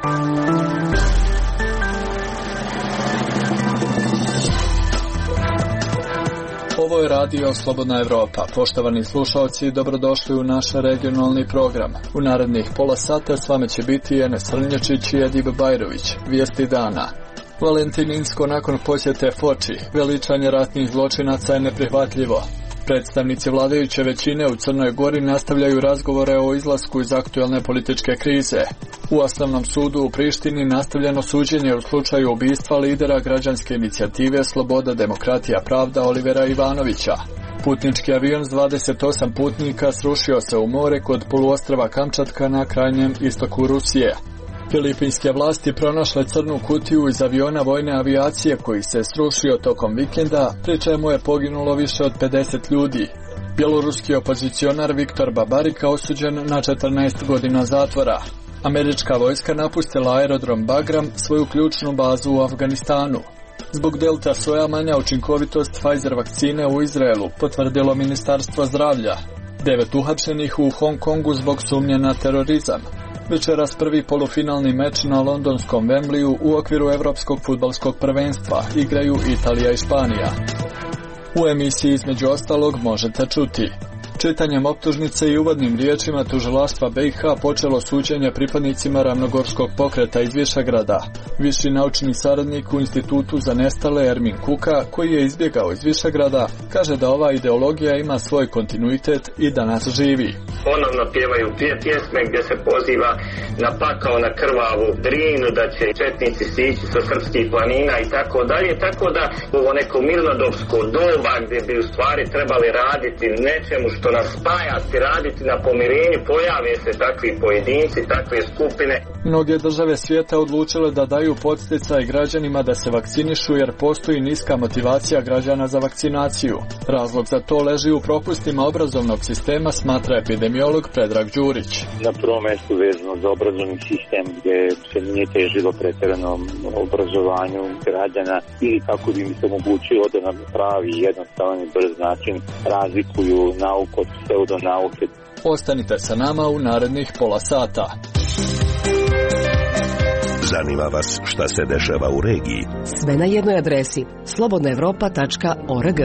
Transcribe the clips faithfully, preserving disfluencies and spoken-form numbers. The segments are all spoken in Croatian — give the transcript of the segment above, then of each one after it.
Ovo je radio Slobodna Evropa. Poštovani slušalci, dobrodošli u naš regionalni program. U narednih pola sata s vama će biti Enes Rnjačić i Edib Bajrović. Vijesti dana. Valentininsko nakon posjete Foči. Veličanje ratnih zločinaca je neprihvatljivo. Predstavnici vladajuće većine u Crnoj Gori nastavljaju razgovore o izlasku iz aktuelne političke krize. U Osnovnom sudu u Prištini nastavljeno suđenje u slučaju ubistva lidera građanske inicijative Sloboda, demokratija, pravda Olivera Ivanovića. Putnički avion s dvadeset osam putnika srušio se u more kod poluostrva Kamčatka na krajnjem istoku Rusije. Filipinske vlasti pronašle crnu kutiju iz aviona vojne avijacije koji se srušio tokom vikenda, pri čemu je poginulo više od pedeset ljudi. Bjeloruski opozicionar Viktor Babarika osuđen na četrnaest godina zatvora. Američka vojska napustila aerodrom Bagram, svoju ključnu bazu u Afganistanu. Zbog delta soja manja učinkovitost Pfizer vakcine u Izraelu, potvrdilo Ministarstvo zdravlja. Devet uhapšenih u Hong Kongu zbog sumnje na terorizam. Večeras prvi polufinalni meč na londonskom Wembleyu u okviru Evropskog fudbalskog prvenstva igraju Italija i Španija. U emisiji između ostalog možete čuti: čitanjem optužnice i uvodnim riječima tužilaštva B i H počelo suđenje pripadnicima Ravnogorskog pokreta iz Višegrada. Viši naučni saradnik u Institutu za nestale Ermin Kuka, koji je izbjegao iz Višegrada, kaže da ova ideologija ima svoj kontinuitet i danas živi. Ponovno pjevaju pje pjesme gdje se poziva na pakao, na krvavu Drinu, da će četnici sići sa srpskih planina i tako dalje, tako da ovo neko mirnodopsko doba gdje bi u stvari trebali raditi nečemu što nas spajati, raditi na pomirenju, pojave se takvi pojedinci, takve skupine. Mnoge države svijeta odlučile da daju podsticaj građanima da se vakcinišu jer postoji niska motivacija građana za vakcinaciju. Razlog za to leži u propustima obrazovnog sistema, smatra epidemiolog Predrag Đurić. Na prvom mjestu vezano za obrazovni sistem gdje se nije težilo pretjeranom obrazovanju građana ili kako bi im se omogućilo da na pravi, jednostavan i brz način razlikuju nauku od pseudonauke. Ostanite sa nama u narednih pola sata. Zanima vas šta se dešava u regiji? Sve na jednoj adresi: slobodna evropa tačka org.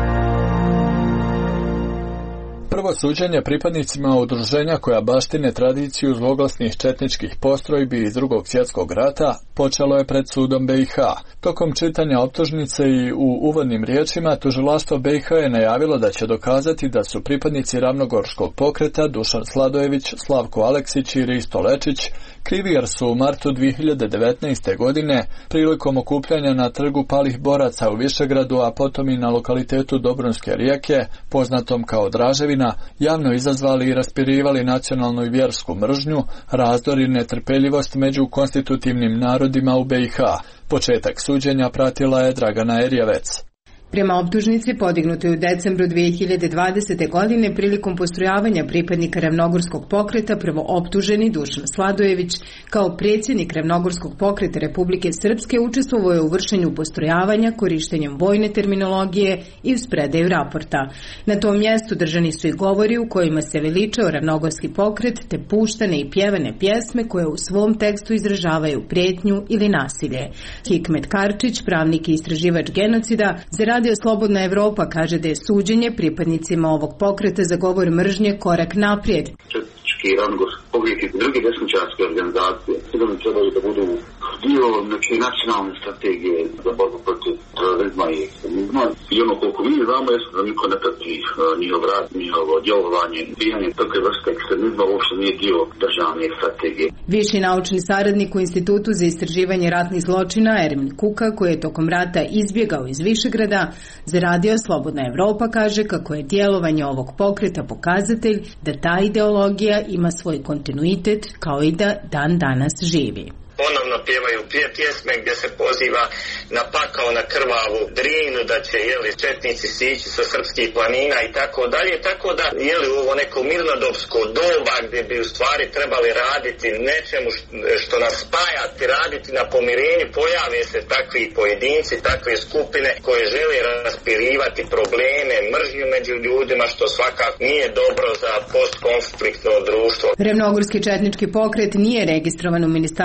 Prvo suđenje pripadnicima udruženja koja baštine tradiciju zloglasnih četničkih postrojbi iz Drugog svjetskog rata počelo je pred sudom B i H. Tokom čitanja optužnice i u uvodnim riječima tužilaštvo B i H je najavilo da će dokazati da su pripadnici Ravnogorskog pokreta Dušan Sladojević, Slavko Aleksić i Risto Lečić krivi jer su u martu dvije hiljade devetnaeste. godine prilikom okupljanja na trgu palih boraca u Višegradu, a potom i na lokalitetu Dobrunske rijeke, poznatom kao Draževina, javno izazvali i raspirivali nacionalnu i vjersku mržnju, razdor i netrpeljivost među konstitutivnim narodima u B i H. Početak suđenja pratila je Dragana Erjavec. Prema optužnici podignutoj u decembru dvije hiljade dvadesete. godine prilikom postrojavanja pripadnika Ravnogorskog pokreta, prvo optuženi Dušan Sladojević kao predsjednik Ravnogorskog pokreta Republike Srpske učestvovao je u vršenju postrojavanja korištenjem vojne terminologije i uz predaju raporta. Na tom mjestu držani su i govori u kojima se veličao Ravnogorski pokret te puštane i pjevane pjesme koje u svom tekstu izražavaju prijetnju ili nasilje. Hikmet Karčić, pravnik i istraživač genocida, za Radio Slobodna Evropa kaže da je suđenje pripadnicima ovog pokreta za govor mržnje korak naprijed. Četnički Ravnogorski pokret i druge desničarske organizacije sigurno trebaju da budu dio neke nacionalne strategije za borbu protiv terorizma i ekstremizma. I ono koliko mi znamo je da niko ne prati njihov rad, njihovo djelovanje, bijanje takve vrste ekstremizma uopšte nije dio državne strategije. Viši naučni saradnik u Institutu za istraživanje ratnih zločina Ermin Kuka, koji je tokom rata izbjegao iz Višegrada, za Radio Slobodna Evropa kaže kako je djelovanje ovog pokreta pokazatelj da ta ideologija ima svoj kontinuitet kao i da dan danas živi. Ponovno pjevaju pje pjesme gdje se poziva na pakao, na krvavu Drinu, da će jeli četnici sići sa srpskih planina i tako dalje, tako da jeli ovo neko mirnodopsko doba gdje bi u stvari trebali raditi nečemu što nas spajati, raditi na pomirenju, pojave se takvi pojedinci, takve skupine koje žele raspirivati probleme, mržnju među ljudima, što svakako nije dobro za postkonfliktno društvo. Ravnogorski četnički pokret nije registrovan u Ministarstvu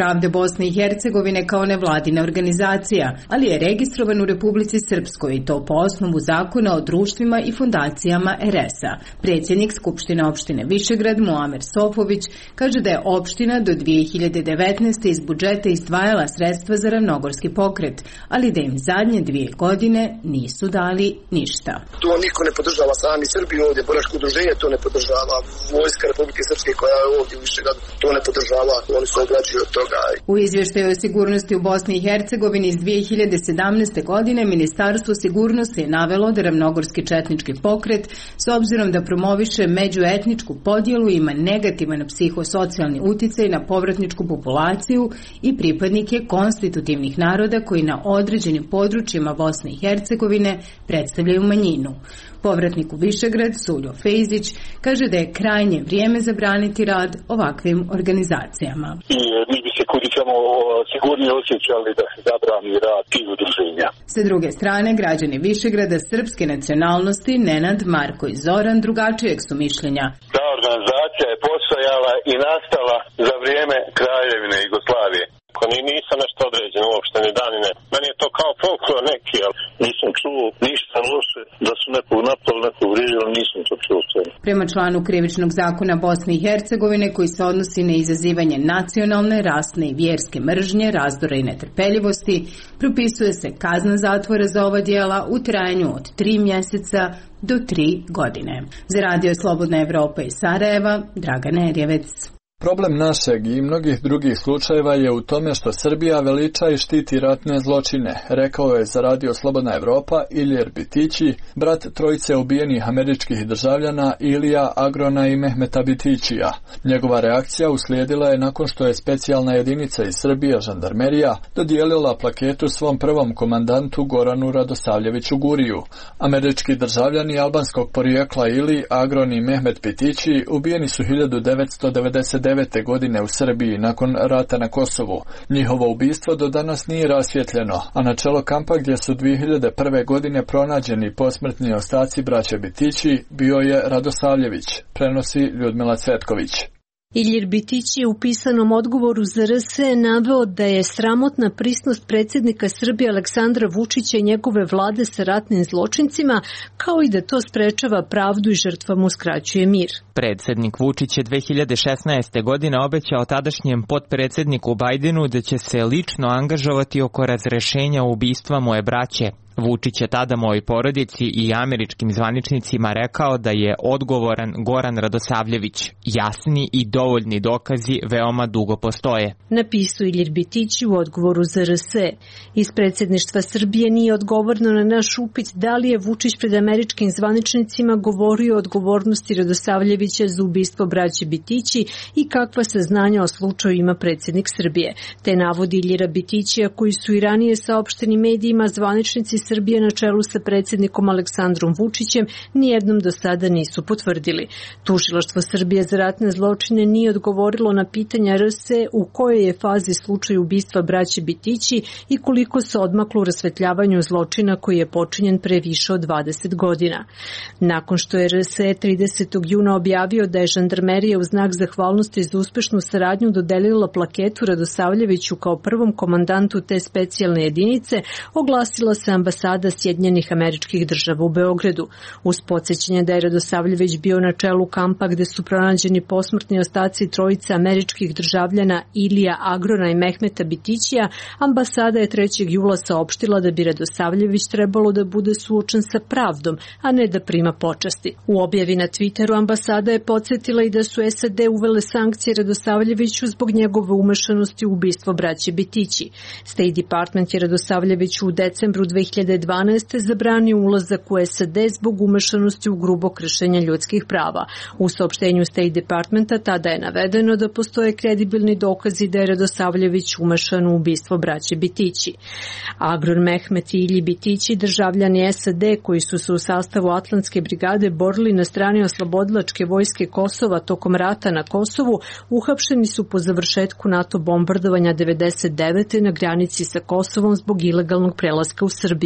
pravde Bosne i Hercegovine kao nevladina organizacija, ali je registrovan u Republici Srpskoj i to po osnovu zakona o društvima i fondacijama er es a. Predsjednik Skupštine opštine Višegrad Muamer Sofović kaže da je opština do dvije hiljade devetnaeste. iz budžeta izdvajala sredstva za ravnogorski pokret, ali da im zadnje dvije godine nisu dali ništa. To niko ne podržava, sami Srbi ovdje, boračko udruženje to ne podržava, vojska Republike Srpske koja je ovdje u Višegradu to ne podržava, oni su ograđuju od toga. U izvještaju o sigurnosti u Bosni i Hercegovini iz dvije hiljade sedamnaeste. godine Ministarstvo sigurnosti je navelo da ravnogorski četnički pokret, s obzirom da promoviše međuetničku podjelu, ima negativan psihosocijalni uticaj na povratničku populaciju i pripadnike konstitutivnih naroda koji na određenim područjima Bosne i Hercegovine predstavljaju manjinu. Povratnik u Višegrad, Suljo Fejzić, kaže da je krajnje vrijeme zabraniti rad ovakvim organizacijama. I mi bi se kudikamo sigurnije osjećali da se zabrani rad tih udruženja. Sa druge strane, građani Višegrada srpske nacionalnosti Nenad, Marko i Zoran drugačijeg su mišljenja. Ta organizacija je postojala i nastala za vrijeme Kraljevine Jugoslavije. Ako ni nisam nešto određen uopšte, ni dan ni ne. Meni je to kao folklor neki, ali nisam čuo ništa loše, da su nekog napali, nekog vrižili, nisam to čuo. Prema članu Krivičnog zakona Bosne i Hercegovine, koji se odnosi na izazivanje nacionalne, rasne i vjerske mržnje, razdora i netrpeljivosti, propisuje se kazna zatvora za ova djela u trajanju od tri mjeseca do tri godine. Za Radio Slobodna Evropa iz Sarajeva, Dragana Erjevec. Problem našeg i mnogih drugih slučajeva je u tome što Srbija veliča i štiti ratne zločine, rekao je za Radio Slobodna Evropa Ilir Bitići, brat trojice ubijenih američkih državljana Ilija Agrona i Mehmeta Bitićija. Njegova reakcija uslijedila je nakon što je specijalna jedinica iz Srbije, žandarmerija, dodijelila plaketu svom prvom komandantu Goranu Radosavljeviću Guriju. Američki državljani albanskog porijekla Ili Agron i Mehmet Bitići ubijeni su hiljadu devetsto devedeset devete. godine u Srbiji nakon rata na Kosovu. Njihovo ubistvo do danas nije rasvjetljeno, a na čelo kampa gdje su dvije hiljade prve. godine pronađeni posmrtni ostaci braće Bitići bio je Radosavljević, prenosi Ljudmila Cvetković. Ilir Bitić je u pisanom odgovoru za er es e naveo da je sramotna prisnost predsjednika Srbije Aleksandra Vučića i njegove vlade sa ratnim zločincima, kao i da to sprečava pravdu i žrtvama uskraćuje mir. Predsjednik Vučić je dvije hiljade šesnaeste. godine obećao tadašnjem potpredsjedniku Bajdenu da će se lično angažovati oko razrešenja ubistva moje braće. Vučić je tada mojoj porodici i američkim zvaničnicima rekao da je odgovoran Goran Radosavljević. Jasni i dovoljni dokazi veoma dugo postoje. Napisao Ilir Bitić u odgovoru za er es e. Iz predsjedništva Srbije nije odgovorno na naš upit da li je Vučić pred američkim zvaničnicima govorio o odgovornosti Radosavljevića za ubistvo braće Bitići i kakva saznanja o slučaju ima predsjednik Srbije. Te navodi Ilira Bitića koji su i ranije saopšteni medijima zvaničnici Srbije na čelu sa predsjednikom Aleksandrom Vučićem nijednom do sada nisu potvrdili. Tužilaštvo Srbije za ratne zločine nije odgovorilo na pitanja er es e u kojoj je fazi slučaj ubistva braće Bitići i koliko se odmaklo u rasvetljavanju zločina koji je počinjen pre više od dvadeset godina. Nakon što je er es e tridesetog juna objavio da je žandarmerija u znak zahvalnosti za uspešnu saradnju dodelila plaketu Radosavljeviću kao prvom komandantu te specijalne jedinice, oglasila se ambasada Sjedinjenih Američkih Država u Beogradu. Uz podsjećanje da je Radosavljević bio na čelu kampa gde su pronađeni posmrtni ostaci trojice američkih državljana Ilija Agrona i Mehmeta Bitićija, ambasada je trećeg jula saopštila da bi Radosavljević trebalo da bude suočen sa pravdom, a ne da prima počasti. U objavi na Twitteru ambasada je podsjetila i da su es a de uvele sankcije Radosavljeviću zbog njegove umešanosti u ubistvo braće Bitići. State Department je Radosavljeviću u decembru dve hiljade dvanaeste. zabranio ulazak u es a de zbog umešanosti u grubo kršenja ljudskih prava. U saopštenju State Departmenta tada je navedeno da postoje kredibilni dokazi da je Radosavljević umešan u ubistvo braće Bitići. Agron Mehmet i Ilji Bitići, državljani es a de koji su se u sastavu Atlantske brigade borili na strani oslobodilačke vojske Kosova tokom rata na Kosovu, uhapšeni su po završetku NATO bombardovanja devedeset devete. na granici sa Kosovom zbog ilegalnog prelaska u Srbiju.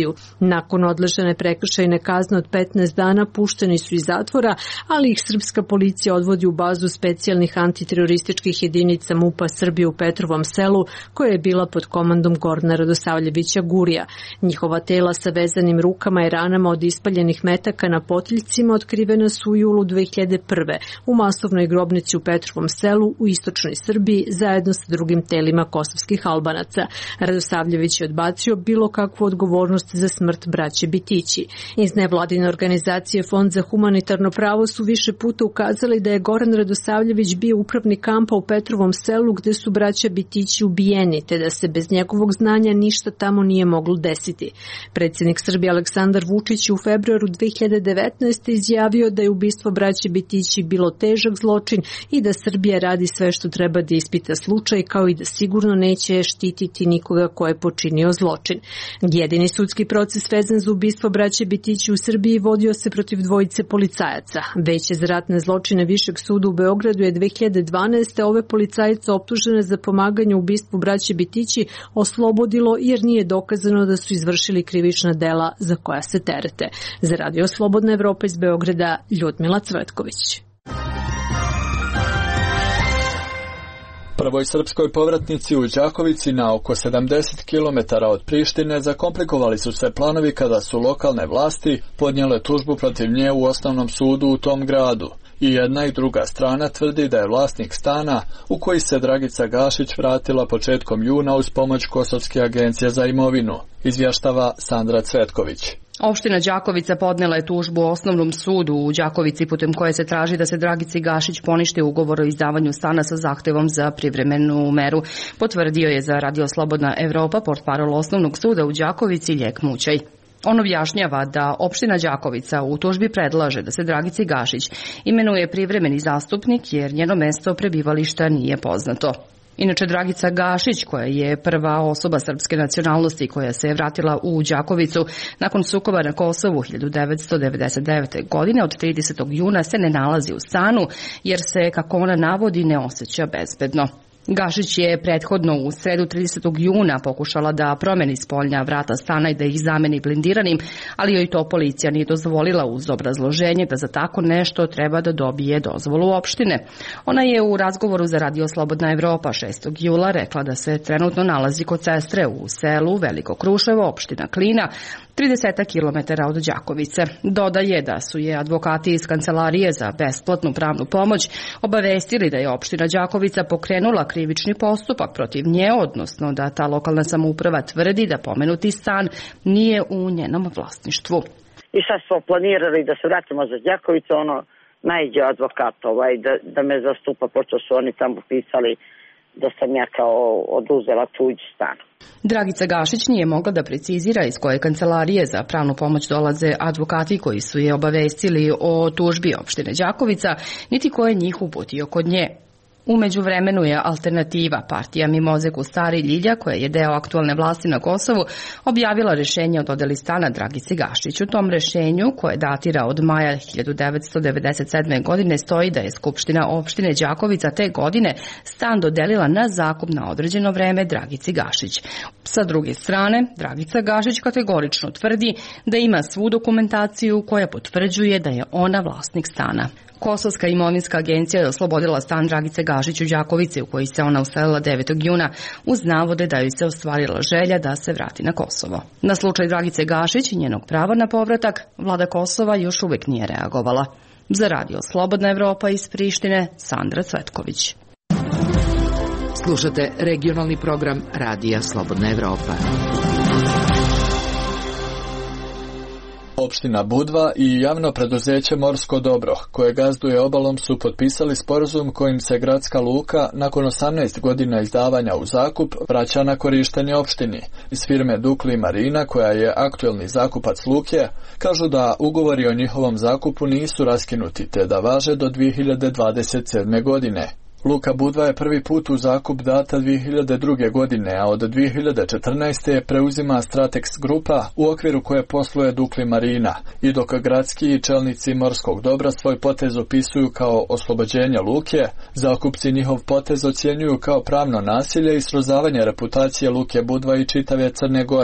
Srbiju. Nakon odležane prekršajne kazne od petnaest dana pušteni su iz zatvora, ali ih srpska policija odvodi u bazu specijalnih antiterorističkih jedinica MUP-a Srbije u Petrovom Selu, koja je bila pod komandom Gorana Radosavljevića Gurija. Njihova tela sa vezanim rukama i ranama od ispaljenih metaka na potiljcima otkrivena su u julu dve hiljade prve. u masovnoj grobnici u Petrovom Selu u istočnoj Srbiji zajedno sa drugim telima kosovskih Albanaca. Radosavljević je odbacio bilo kakvu odgovornost za smrt braće Bitići. Iz nevladine organizacije Fond za humanitarno pravo su više puta ukazali da je Goran Radosavljević bio upravnik kampa u Petrovom Selu gde su braća Bitići ubijeni, te da se bez njegovog znanja ništa tamo nije moglo desiti. Predsjednik Srbije Aleksandar Vučić u februaru dve hiljade devetnaeste. izjavio da je ubistvo braće Bitići bilo težak zločin i da Srbija radi sve što treba da ispita slučaj, kao i da sigurno neće štititi nikoga ko je počinio zločin. Jedini sudski proces vezan za ubistvo braće Bitići u Srbiji vodio se protiv dvojice policajaca. Veće za ratne zločine Višeg suda u Beogradu je dve hiljade dvanaeste. ove policajice optužene za pomaganje u ubistvu braće Bitići oslobodilo jer nije dokazano da su izvršili krivična dela za koja se terete. Za Radio Slobodna Evropa iz Beograda, Ljudmila Cvetković. Prvoj srpskoj povratnici u Đakovici na oko sedamdeset kilometara od Prištine zakomplikovali su se planovi kada su lokalne vlasti podnijele tužbu protiv nje u osnovnom sudu u tom gradu. I jedna i druga strana tvrdi da je vlasnik stana u koji se Dragica Gašić vratila početkom juna uz pomoć Kosovske agencije za imovinu, izvještava Sandra Cvetković. Opština Đakovica podnela je tužbu u osnovnom sudu u Đakovici putem koje se traži da se Dragici Gašić poništi ugovor o izdavanju stana sa zahtevom za privremenu meru. Potvrdio je za Radio Slobodna Evropa portparol osnovnog suda u Đakovici Ljek Mućaj. On objašnjava da opština Đakovica u tužbi predlaže da se Dragici Gašić imenuje privremeni zastupnik jer njeno mesto prebivališta nije poznato. Inače, Dragica Gašić, koja je prva osoba srpske nacionalnosti koja se je vratila u Đakovicu nakon sukoba na Kosovu hiljadu devetsto devedeset devete. godine, od tridesetog juna se ne nalazi u stanu jer se, kako ona navodi, ne osjeća bezbedno. Gašić je prethodno u sredu tridesetog juna pokušala da promeni spoljna vrata stana i da ih zameni blindiranim, ali joj to policija nije dozvolila uz obrazloženje da za tako nešto treba da dobije dozvolu opštine. Ona je u razgovoru za Radio Slobodna Evropa šestog jula rekla da se trenutno nalazi kod sestre u selu Veliko Kruševo, opština Klina, trideset kilometara od Đakovice. Dodaje da su je advokati iz Kancelarije za besplatnu pravnu pomoć obavestili da je opština Đakovica pokrenula krivični postupak protiv nje, odnosno da ta lokalna samouprava tvrdi da pomenuti stan nije u njenom vlasništvu. I sad smo planirali da se vratimo za Đakovicu, ono, najđe advokat ovaj, da, da me zastupa, pošto su oni tamo pisali da sam ja kao oduzela tuđ stan. Dragica Gašić nije mogla da precizira iz koje kancelarije za pravnu pomoć dolaze advokati koji su je obavestili o tužbi opštine Đakovica, niti ko je njih uputio kod nje. U međuvremenu je Alternativa, partija Mimozek u Stari Ljilja, koja je deo aktualne vlasti na Kosovu, objavila rešenje o dodeli stana Dragici Gašić. U tom rešenju, koje datira od maja hiljadu devetsto devedeset sedme. godine, stoji da je Skupština opštine Đakovica te godine stan dodelila na zakup na određeno vreme Dragici Gašić. Sa druge strane, Dragica Gašić kategorično tvrdi da ima svu dokumentaciju koja potvrđuje da je ona vlasnik stana. Kosovska imovinska agencija je oslobodila stan Dragice Gašić u Đakovici u koji se ona uselila devetog juna uz navode da joj se ostvarila želja da se vrati na Kosovo. Na slučaj Dragice Gašić i njenog prava na povratak, vlada Kosova još uvijek nije reagovala. Za Radio Slobodna Evropa iz Prištine, Sandra Cvetković. Slušate regionalni program Radija Slobodna Evropa. Opština Budva i javno preduzeće Morsko dobro, koje gazduje obalom, su potpisali sporazum kojim se gradska luka nakon osamnaest godina izdavanja u zakup vraća na korištenje opštini. Iz firme Dukli Marina, koja je aktuelni zakupac luke, kažu da ugovori o njihovom zakupu nisu raskinuti te da važe do dve hiljade dvadeset sedme. godine. Luka Budva je prvi put u zakup data dve hiljade druge. godine, a od dve hiljade četrnaeste. preuzima Stratex grupa u okviru koje posluje Dukli Marina, i dok gradski i čelnici Morskog dobra svoj potez opisuju kao oslobođenje luke, zakupci njihov potez ocjenjuju kao pravno nasilje i srozavanje reputacije Luke Budva i čitave Crne Gore,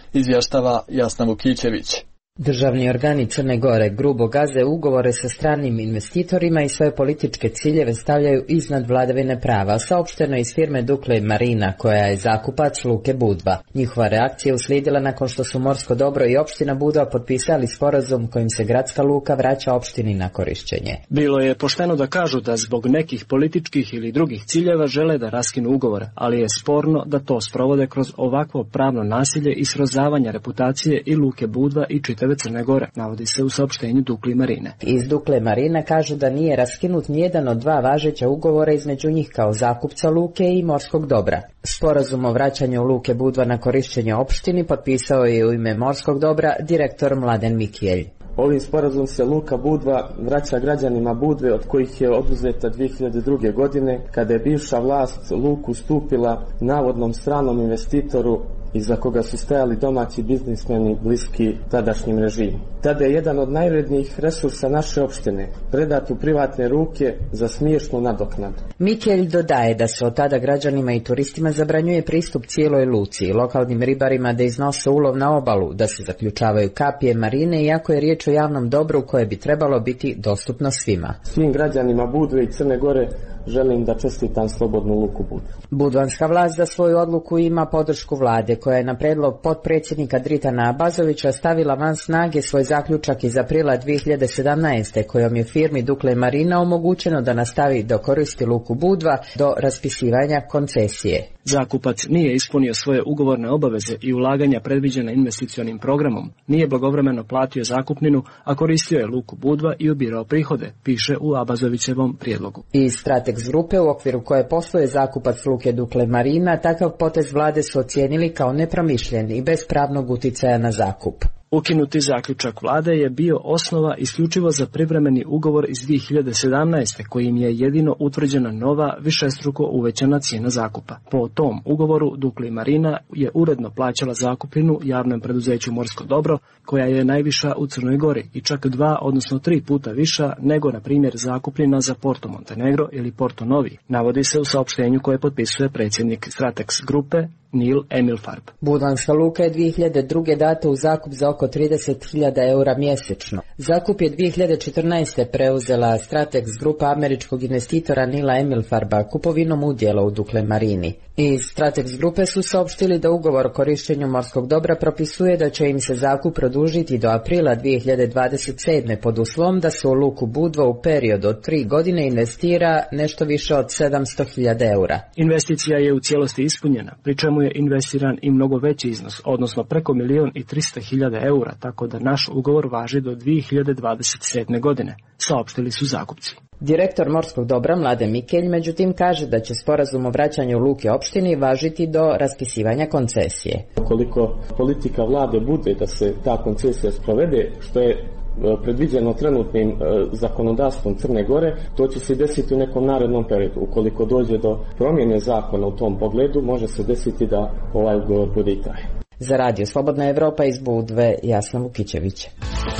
izvještava Jasna Vukićević. Državni organi Crne Gore grubo gaze ugovore sa stranim investitorima i svoje političke ciljeve stavljaju iznad vladavine prava, saopšteno iz firme Dukle Marina, koja je zakupac luke Budva. Njihova reakcija uslijedila nakon što su Morsko dobro i opština Budva potpisali sporazum kojim se gradska luka vraća opštini na korišćenje. Bilo je pošteno da kažu da zbog nekih političkih ili drugih ciljeva žele da raskinu ugovor, ali je sporno da to sprovode kroz ovakvo pravno nasilje i srozavanja reputacije i luke Budva i čitave Crne Gore, navodi se u saopštenju Dukle Marine. Iz Dukle Marina kažu da nije raskinut nijedan od dva važeća ugovora između njih kao zakupca luke i morskog dobra. Sporazum o vraćanju luke Budva na korišćenje opštini potpisao je u ime morskog dobra direktor Mladen Mikijelj. Ovim sporazum se luka Budva vraća građanima Budve od kojih je oduzeta dvije hiljade druge. godine kada je bivša vlast luku stupila navodnom stranom investitoru iza koga su stajali domaći biznismeni bliski tadašnjim režimu. Tada je jedan od najvrednijih resursa naše opštine predat u privatne ruke za smiješnu nadoknadu. Mikelj dodaje da se od tada građanima i turistima zabranjuje pristup cijeloj luci i lokalnim ribarima da iznose ulov na obalu, da se zaključavaju kapije marine, iako je riječ o javnom dobru koje bi trebalo biti dostupno svima. Svim građanima Budve i Crne Gore želim da čestitam slobodnu luku Budvu. Budvanska vlast za svoju odluku ima podršku vlade, koja je na predlog potpredsjednika Dritana Abazovića stavila van snage svoj zaključak iz aprila dvije hiljade sedamnaeste. kojom je firmi Dukle Marina omogućeno da nastavi da koristi luku Budva do raspisivanja koncesije. Zakupac nije ispunio svoje ugovorne obaveze i ulaganja predviđena investicionim programom, nije blagovremeno platio zakupninu, a koristio je luku Budva i ubirao prihode, piše u Abazovićevom prijedlogu. Iz Stratex grupe, u okviru koje posluje zakupac luke Dukle Marina, takav potez vlade su ocijenili kao nepromišljen i bez pravnog uticaja na zakup. Ukinuti zaključak vlade je bio osnova isključivo za privremeni ugovor iz dvije hiljade sedamnaeste. kojim je jedino utvrđena nova višestruko uvećana cijena zakupa. Po tom ugovoru Dukle Marina je uredno plaćala zakupninu javnom preduzeću Morsko dobro, koja je najviša u Crnoj Gori i čak dva, odnosno tri puta viša nego, na primjer, zakupnina za Porto Montenegro ili Porto Novi, navodi se u saopštenju koje potpisuje predsjednik Stratex grupe Nil Emilfarb. Budvanska luka je dvije hiljade druge. data u zakup za oko trideset hiljada eura mjesečno. Zakup je dvije hiljade četrnaeste. preuzela Stratex grupa američkog investitora Nila Emilfarba kupovinom udjela u Dukle Marini. Iz Stratex grupe su saopštili da ugovor o korištenju morskog dobra propisuje da će im se zakup produžiti do aprila dvije hiljade dvadeset sedme. pod uslovom da se u luku Budva u periodu od tri godine investira nešto više od sedamsto hiljada eura. Investicija je u cijelosti ispunjena, pri čemu je investiran i mnogo veći iznos, odnosno preko milijon i trista hiljada eura, tako da naš ugovor važi do dvije hiljade dvadeset sedme. godine, saopštili su zakupci. Direktor Morskog dobra Mladen Mikelj međutim kaže da će sporazum o vraćanju luke opštini važiti do raspisivanja koncesije. Ukoliko politika vlade bude da se ta koncesija sprovede, što je predviđeno trenutnim zakonodavstvom Crne Gore, to će se desiti u nekom narednom periodu. Ukoliko dođe do promjene zakona u tom pogledu, može se desiti da ovaj ugovor bude i trajan. Za Radio Slobodna Evropa iz Budve, Jasna Vukićević.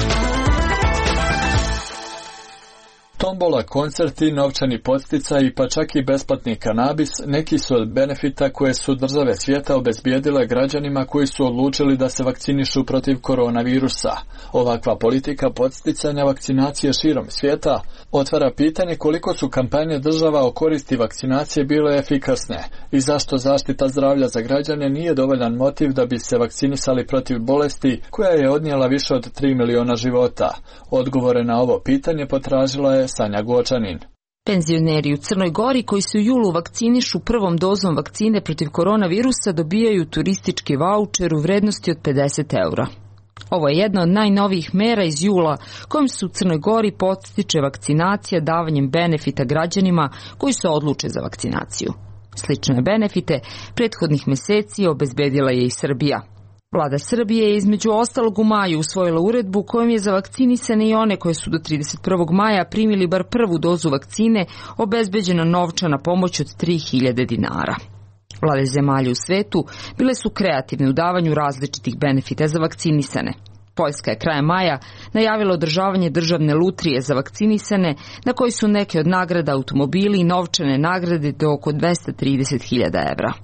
Tombola, koncerti, novčani podsticaji pa čak i besplatni kanabis neki su od benefita koje su države svijeta obezbijedile građanima koji su odlučili da se vakcinišu protiv koronavirusa. Ovakva politika podsticanja vakcinacije širom svijeta otvara pitanje koliko su kampanje država o koristi vakcinacije bile efikasne i zašto zaštita zdravlja za građane nije dovoljan motiv da bi se vakcinisali protiv bolesti koja je odnijela više od tri miliona života. Odgovore na ovo pitanje potražila je Sanja Gočanin. Penzioneri u Crnoj Gori koji se u julu vakcinišu prvom dozom vakcine protiv koronavirusa dobijaju turistički vaučer u vrednosti od pedeset eura. Ovo je jedna od najnovijih mera iz jula kojim se u Crnoj Gori podstiče vakcinacija davanjem benefita građanima koji se odluče za vakcinaciju. Slične benefite prethodnih mjeseci obezbedila je i Srbija. Vlada Srbije je između ostalog u maju usvojila uredbu kojom je za vakcinisane i one koje su do trideset prvog maja primili bar prvu dozu vakcine obezbeđena novčana pomoć od tri hiljade dinara. Vlade zemalja u svetu bile su kreativne u davanju različitih benefita za vakcinisane. Poljska je krajem maja najavila održavanje državne lutrije za vakcinisane, na kojoj su neke od nagrada automobili i novčane nagrade do oko dvesta trideset hiljada evra.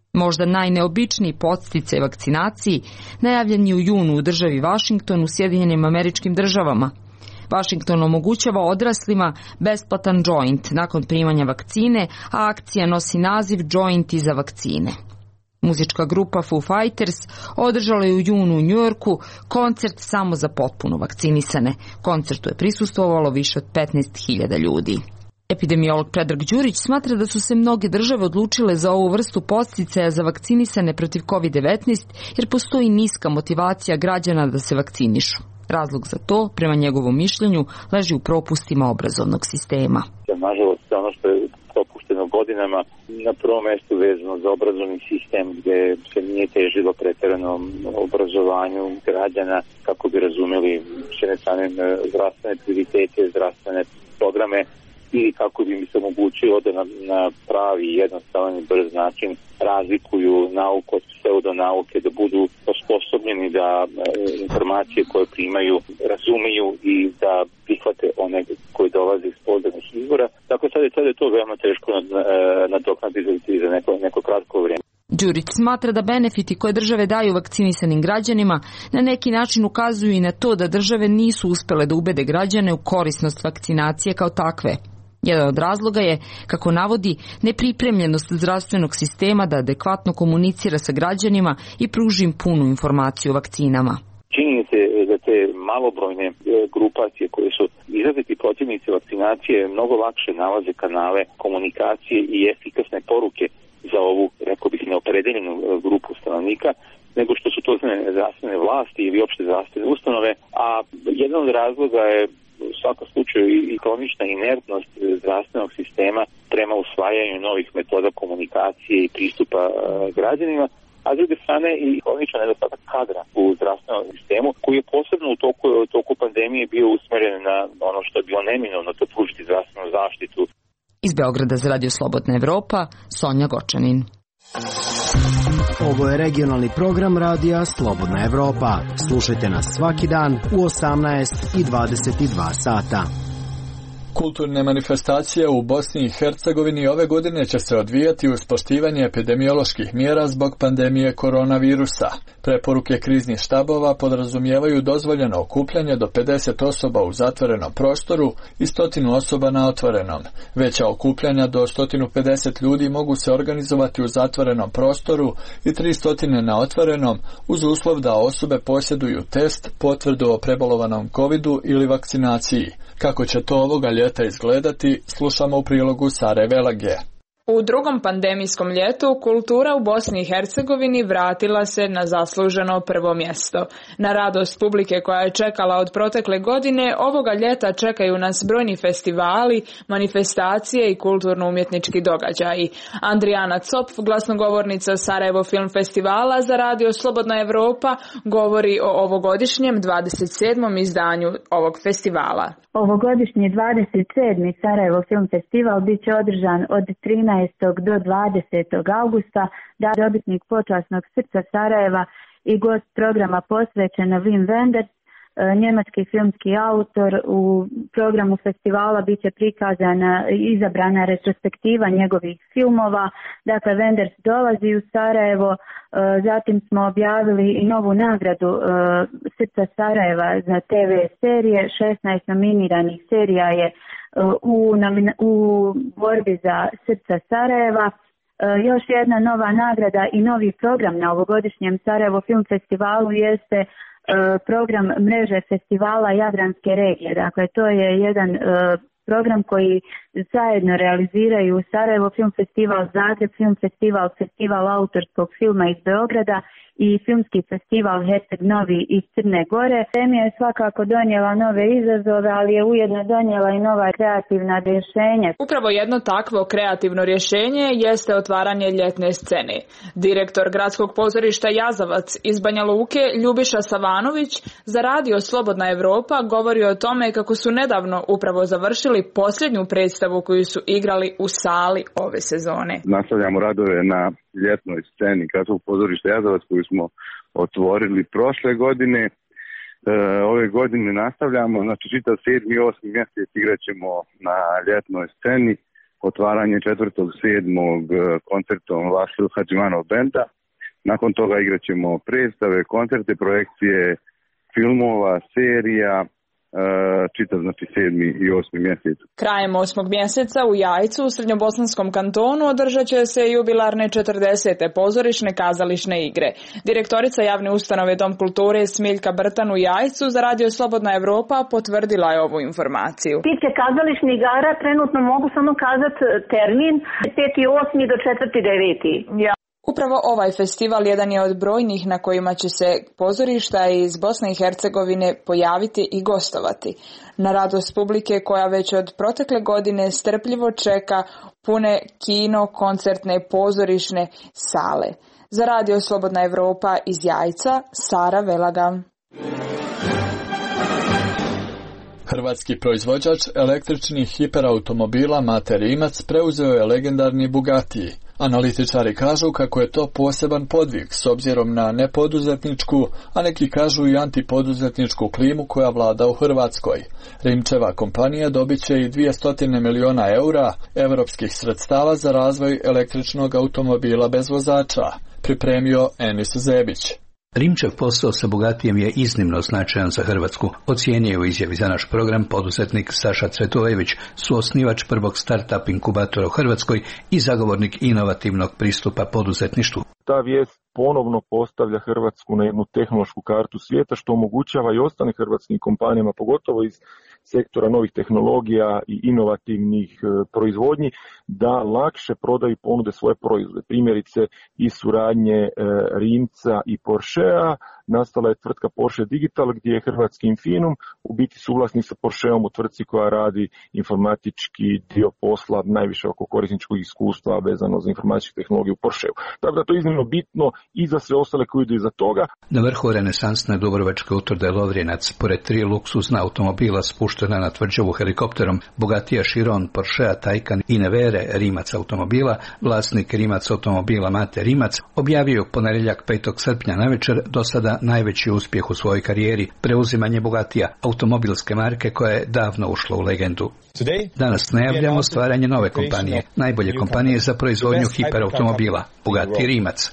Možda najneobičniji podsticaj vakcinaciji najavljen je u junu u državi Vašington u Sjedinjenim Američkim Državama. Washington omogućava odraslima besplatan joint nakon primanja vakcine, a akcija nosi naziv Jointi za vakcine. Muzička grupa Foo Fighters održala je u junu u Njujorku koncert samo za potpuno vakcinisane. Koncertu je prisustvovalo više od petnaest hiljada ljudi. Epidemiolog Predrag Đurić smatra da su se mnoge države odlučile za ovu vrstu podsticaja za vakcinisane protiv kovid devetnaest jer postoji niska motivacija građana da se vakcinišu. Razlog za to, prema njegovom mišljenju, leži u propustima obrazovnog sistema. Nažalost, ono što je propušteno godinama, na prvom mjestu vezano za obrazovni sistem gdje se nije težilo pretjeranom obrazovanju građana kako bi razumjeli s jedne strane zdravstvene prioritete, zdravstvene programe ili kako bi im se omogućilo da na, na pravi, jednostavan i brz način razlikuju nauku od pseudonauke, da budu osposobljeni da e, informacije koje primaju razumiju i da prihvate one koji dolaze iz pozornih izvora. Tako sad je, sad je to veoma teško nadoknaditi za neko, neko kratko vrijeme. Đurić smatra da benefiti koje države daju vakcinisanim građanima na neki način ukazuju i na to da države nisu uspele da ubede građane u korisnost vakcinacije kao takve. Jedan od razloga je, kako navodi, nepripremljenost zdravstvenog sistema da adekvatno komunicira sa građanima i pruži im punu informaciju o vakcinama. Čini se da te malobrojne grupacije koje su izraziti protivnici vakcinacije mnogo lakše nalaze kanale komunikacije i efikasne poruke za ovu, rekao bih, neopredeljenu grupu stanovnika, nego što su to zdravstvene vlasti ili opšte zdravstvene ustanove, a jedan od razloga je u svakom slučaju i kronična inertnost zdravstvenog sistema prema usvajanju novih metoda komunikacije i pristupa građanima, a s druge strane i kroničan nedostatak kadra u zdravstvenom sistemu koji je posebno u toku, toku pandemije bio usmeren na ono što je bilo neminovno, to pružiti zdravstvenu zaštitu. Iz Beograda za Radio Slobodna Evropa, Sonja Gočanin. Ovo je regionalni program Radija Slobodna Evropa. Slušajte nas svaki dan u osamnaest i dvadeset dva sata. Kulturne manifestacije u Bosni i Hercegovini ove godine će se odvijati uz poštivanje epidemioloških mjera zbog pandemije koronavirusa. Preporuke kriznih štabova podrazumijevaju dozvoljeno okupljanje do pedeset osoba u zatvorenom prostoru i stotinu osoba na otvorenom. Veća okupljanja do sto pedeset ljudi mogu se organizovati u zatvorenom prostoru i tristo na otvorenom uz uslov da osobe posjeduju test, potvrdu o prebolovanom covidu ili vakcinaciji. Kako će to ovoga ljeta izgledati, slušamo u prilogu Sare Velage. U drugom pandemijskom ljetu kultura u Bosni i Hercegovini vratila se na zasluženo prvo mjesto. Na radost publike koja je čekala od protekle godine, ovoga ljeta čekaju nas brojni festivali, manifestacije i kulturno-umjetnički događaji. Andrijana Copf, glasnogovornica Sarajevo Film Festivala za Radio Slobodna Evropa, govori o ovogodišnjem dvadeset sedmom izdanju ovog festivala. Ovogodišnji dvadeset sedmi Sarajevo Film Festival bit će održan od trinaestog do dvadesetog augusta, da dobitnik počasnog srca Sarajeva i gost programa posvećen Wim Wenders, njemački filmski autor. U programu festivala bit će prikazana izabrana retrospektiva njegovih filmova. Dakle, Wenders dolazi u Sarajevo, zatim smo objavili i novu nagradu Srca Sarajeva za te ve serije. šesnaest nominiranih serija je u, u borbi za Srca Sarajeva. Još jedna nova nagrada i novi program na ovogodišnjem Sarajevo Film Festivalu jeste program mreže festivala Jadranske regije. Dakle, to je jedan program koji zajedno realiziraju Sarajevo Film Festival, Zagreb Film Festival, Festival autorskog filma iz Beograda i Filmski festival Herceg Novi iz Crne Gore. Pandemija je svakako donijela nove izazove, ali je ujedno donijela i nova kreativna rješenja. Upravo jedno takvo kreativno rješenje jeste otvaranje ljetne scene. Direktor Gradskog pozorišta Jazavac iz Banja Luke, Ljubiša Savanović, za Radio Slobodna Evropa govori o tome kako su nedavno upravo završili posljednju predstavu koju su igrali u sali ove sezone. Nastavljamo radove na ljetnoj sceni Gradskog pozorišta Jazavac koju smo otvorili prošle godine. E, ove godine nastavljamo, znači čitav sedmi i osmi mjesec igrat ćemo na ljetnoj sceni. otvaranje četvrtog sedmog koncertom Vasil Hadžimanov benda. Nakon toga igrat ćemo predstave, koncerte, projekcije filmova, serija, čitav znači sedmi i osmi mjesec. Krajem osmog mjeseca u Jajcu u Srednjobosanskom kantonu održat će se jubilarne četrdesete pozorišne kazališne igre. Direktorica javne ustanove Dom kulture Smiljka Brtan u Jajcu za Radio Slobodna Evropa potvrdila je ovu informaciju. Tiče kazališnih igara trenutno mogu samo kazati termin peti osmi do četvrti deveti. Ja. Upravo ovaj festival jedan je od brojnih na kojima će se pozorišta iz Bosne i Hercegovine pojaviti i gostovati. Na radost publike koja već od protekle godine strpljivo čeka pune kino, koncertne, pozorišne sale. Za Radio Slobodna Evropa iz Jajca, Sara Velaga. Hrvatski proizvođač električnih hiperautomobila Mate Rimac preuzeo je legendarni Bugatti. Analitičari kažu kako je to poseban podvig s obzirom na nepoduzetničku, a neki kažu i antipoduzetničku klimu koja vlada u Hrvatskoj. Rimčeva kompanija dobit će i dvjesto miliona eura evropskih sredstava za razvoj električnog automobila bez vozača, pripremio Enis Zebić. Rimčev posao sa Bugatijem je iznimno značajan za Hrvatsku, ocijenio u izjavi za naš program poduzetnik Saša Cvetojević, suosnivač prvog start-up inkubatora u Hrvatskoj i zagovornik inovativnog pristupa poduzetništvu. Ta vijest ponovno postavlja Hrvatsku na jednu tehnološku kartu svijeta, što omogućava i ostalim hrvatskim kompanijama, pogotovo iz sektora novih tehnologija i inovativnih proizvodnji, da lakše prodaju i ponude svoje proizvode. Primjerice iz suradnje Rimca i Porschea nastala je tvrtka Porsche Digital, gdje je hrvatski Infinum u biti suvlasnik sa Porscheom u tvrtci koja radi informatički dio posla, najviše oko korisničkog iskustva vezano za informatičke tehnologije u Porscheu. Tako da to je iznimno bitno i za sve ostale koji idu iza toga. Na vrhu renesansne dubrovačke utvrde Lovrijenac, pored tri luksuzna automobila spuštena na tvrđavu helikopterom, Bugattija Chiron, Porschea Taycan i Nevere Rimac automobila, vlasnik Rimac automobila Mate Rimac, objavio ponedjeljak petog srpnja navečer do sada najveći uspjeh u svojoj karijeri, preuzimanje Bugattija, automobilske marke koja je davno ušla u legendu. Danas najavljamo stvaranje nove kompanije, najbolje kompanije za proizvodnju hiperautomobila, Bugatti Rimac.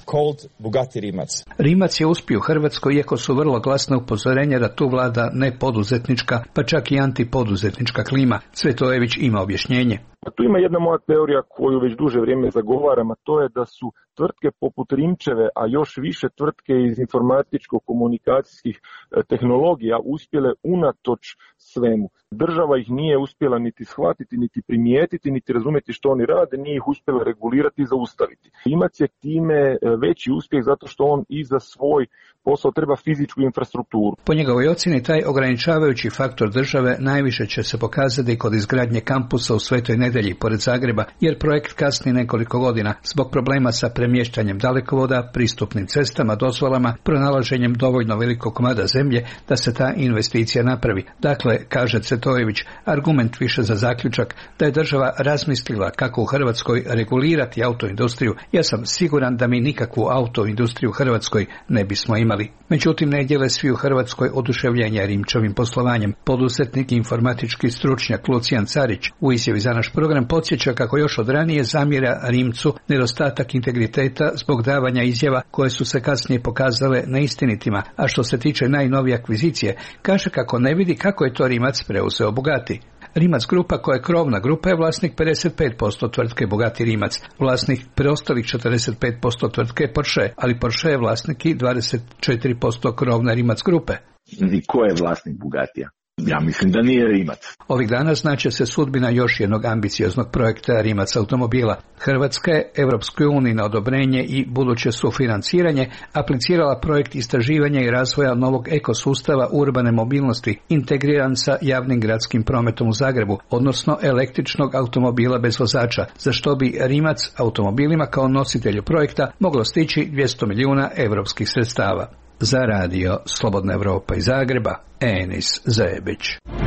Rimac je uspio u Hrvatskoj, iako su vrlo glasna upozorenja da tu vlada nepoduzetnička, pa čak i antipoduzetnička klima. Cvetojević ima objašnjenje. Tu ima jedna moja teorija koju već duže vrijeme zagovaram, a to je da su tvrtke poput Rimčeve, a još više tvrtke iz informatičko-komunikacijskih tehnologija uspjele unatoč svemu. Država ih nije uspjela niti shvatiti, niti primijetiti, niti razumjeti što oni rade, nije ih uspjela regulirati i zaustaviti. Rimac je time veći uspjeh zato što on i za svoj posao treba fizičku infrastrukturu. Po njegovoj ocjeni taj ograničavajući faktor države najviše će se pokazati kod izgradnje kampusa u Svetoj Nedelji pored Zagreba, jer projekt kasni nekoliko godina zbog problema sa premještanjem dalekovoda, pristupnim cestama, dozvolama, pronalaženjem dovoljno velikog komada zemlje da se ta investicija napravi. Dakle, kaže Cvetojević, argument više za zaključak da je država razmislila kako u Hrvatskoj regulirati autoindustriju. Ja sam siguran da mi nikakvu autoindustriju u Hrvatskoj ne bismo imali. Međutim, ne dijele svi u Hrvatskoj oduševljenja Rimčevim poslovanjem. Poduzetnik i informatički stručnjak Lucijan Carić u izjavi za naš program podsjeća kako još od ranije zamjera Rimcu nedostatak integriteta zbog davanja izjava koje su se kasnije pokazale neistinitima, a što se tiče najnovije akvizicije, kaže kako ne vidi kako je to Rimac preuzeo Bugatti. Rimac grupa, koja je krovna grupa, je vlasnik pedeset pet posto tvrtke Bugatti Rimac, vlasnik preostalih četrdeset pet posto tvrtke Porsche, ali Porsche je vlasnik i dvadeset četiri posto krovne Rimac grupe. I ko je vlasnik Bugattija? Ja mislim da nije Rimac. Ovih dana znače se sudbina još jednog ambicioznog projekta Rimac automobila. Hrvatska je Europskoj uniji na odobrenje i buduće sufinanciranje aplicirala projekt istraživanja i razvoja novog ekosustava urbane mobilnosti integriran sa javnim gradskim prometom u Zagrebu, odnosno električnog automobila bez vozača, za što bi Rimac automobilima kao nositelju projekta moglo stići dvjesto milijuna europskih sredstava. Za radio Slobodna Evropa iz Zagreba, Enis Zebić.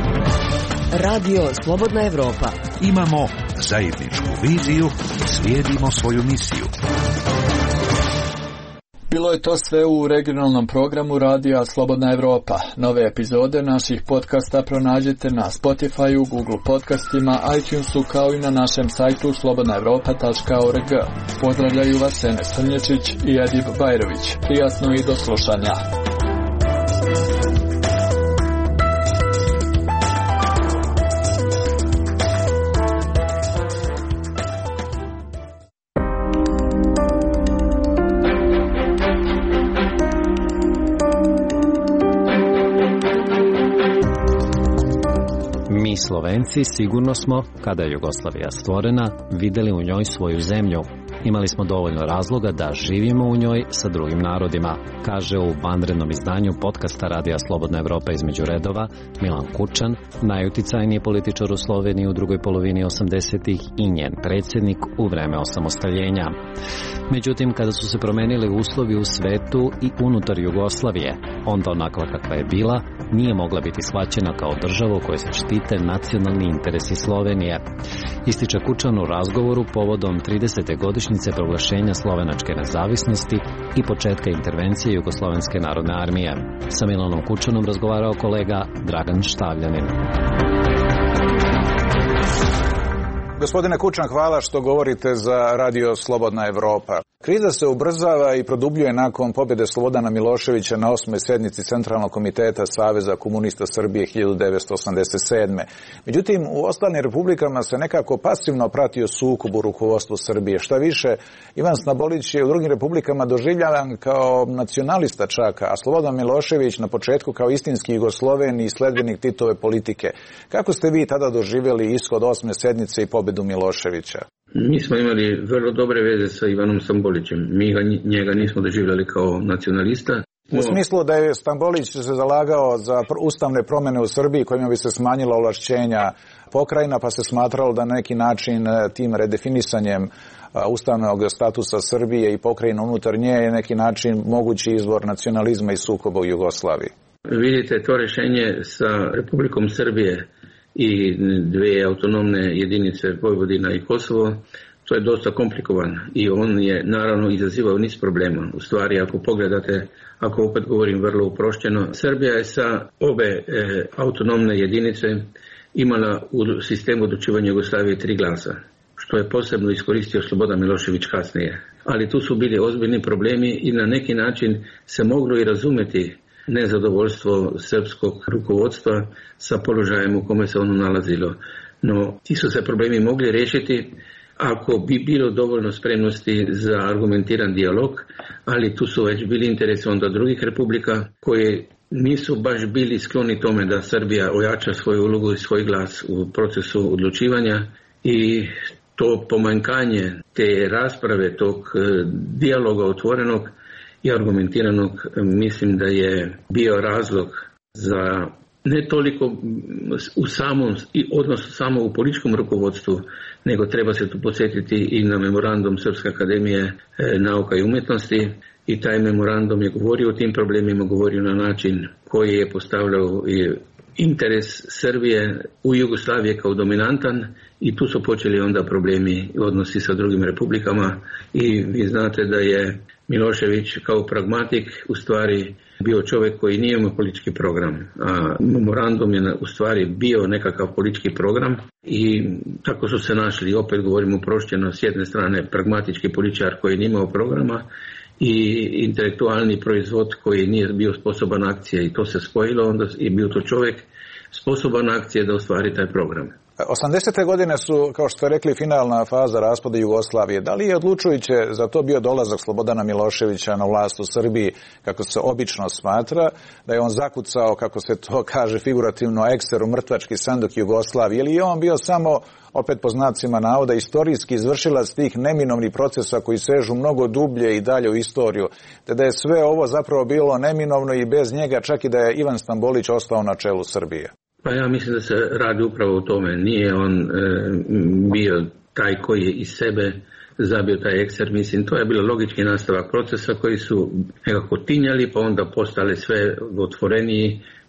Radio Slobodna Evropa. Imamo zajedničku viziju i slijedimo svoju misiju. Bilo je to sve u regionalnom programu Radija Slobodna Evropa. Nove epizode naših podcasta pronađite na Spotify, Google podcastima, iTunesu kao i na našem sajtu slobodna evropa tačka org. Pozdravljaju vas Enes Crnječić i Edip Bajrović. Prijatno i do slušanja. Mi Slovenci sigurno smo, kada je Jugoslavija stvorena, videli u njoj svoju zemlju. Imali smo dovoljno razloga da živimo u njoj sa drugim narodima, kaže u vanrednom izdanju podcasta Radija Slobodna Evropa između redova Milan Kučan, najuticajniji političar u Sloveniji u drugoj polovini osamdesetih i njen predsjednik u vreme osamostaljenja. Međutim, kada su se promenili uslovi u svetu i unutar Jugoslavije, onda onakva kakva je bila, nije mogla biti shvaćena kao država u kojoj se štite nacionalni interesi Slovenije. Ističe Kučan u razgovoru povodom tridesete godišnjice proglašenja slovenačke nezavisnosti i početka intervencije Jugoslovenske narodne armije. Sa Milanom Kučanom razgovarao kolega Dragan Štavljanin. Gospodine Kučan, hvala što govorite za Radio Slobodna Evropa. Kriza se ubrzava i produbljuje nakon pobjede Slobodana Miloševića na osmoj sjednici Centralnog komiteta Saveza komunista Srbije hiljadu devetsto osamdeset sedme. Međutim, u ostalim republikama se nekako pasivno pratio sukob u rukovodstvu Srbije. Šta više, Ivan Stambolić je u drugim republikama doživljavan kao nacionalista čak, a Slobodan Milošević na početku kao istinski Jugosloven i sledbenik Titove politike. Kako ste vi tada doživjeli ishod osme sednice i pobjedu Miloševića? Mi smo imali vrlo dobre veze sa Ivanom Stambolićem. Mi ga, njega nismo doživljali kao nacionalista. U smislu da je Stambolić se zalagao za ustavne promjene u Srbiji kojima bi se smanjila ovlašćenja pokrajina, pa se smatralo da na neki način tim redefinisanjem ustavnog statusa Srbije i pokrajina unutar nje je neki način mogući izvor nacionalizma i sukoba u Jugoslaviji. Vidite, to rješenje sa Republikom Srbije i dvije autonomne jedinice Vojvodina i Kosovo, to je dosta komplikovan i on je naravno izazivao niz problema. U stvari, ako pogledate, ako opet govorim vrlo uprošćeno, Srbija je sa obe e, autonomne jedinice imala u sistemu odlučivanja Jugoslavije tri glasa, što je posebno iskoristio Slobodan Milošević kasnije. Ali tu su bili ozbiljni problemi i na neki način se moglo i razumjeti nezadovoljstvo srpskog rukovodstva sa položajem u kome se ono nalazilo. No, ti su se problemi mogli riješiti ako bi bilo dovoljno spremnosti za argumentiran dijalog, ali tu su već bili interesi onda drugih republika koje nisu baš bili skloni tome da Srbija ojača svoju ulogu i svoj glas u procesu odlučivanja i to pomanjkanje te rasprave, tog dijaloga otvorenog i argumentiranog, mislim da je bio razlog za ne toliko u samom, odnosno samo u političkom rukovodstvu, nego treba se tu podsjetiti i na memorandum Srpske akademije nauka i umjetnosti i taj memorandum je govorio o tim problemima, govorio na način koji je postavljao interes Srbije u Jugoslaviji kao dominantan i tu su počeli onda problemi odnosi sa drugim republikama i vi znate da je Milošević kao pragmatik u stvari bio čovjek koji nije imao politički program, a memorandum je u stvari bio nekakav politički program i tako su se našli, opet govorimo uprošćeno, s jedne strane pragmatički političar koji nije imao programa i intelektualni proizvod koji nije bio sposoban akcije i to se spojilo, onda je bio to čovjek sposoban akcije da ostvari taj program. osamdesete godine su, kao što ste rekli, finalna faza raspada Jugoslavije. Da li je odlučujuće za to bio dolazak Slobodana Miloševića na vlast u Srbiji, kako se obično smatra, da je on zakucao, kako se to kaže figurativno, ekser u mrtvački sanduk Jugoslavije, ili je on bio samo, opet po znacima navoda, istorijski izvršilac tih neminovnih procesa koji sežu mnogo dublje i dalje u istoriju, te da je sve ovo zapravo bilo neminovno i bez njega, čak i da je Ivan Stambolić ostao na čelu Srbije? Pa ja mislim da se radi upravo o tome. Nije on e, bio taj koji je iz sebe zabio taj ekser. Mislim, to je bilo logički nastavak procesa koji su nekako tinjali, pa onda postale sve otvoreniji,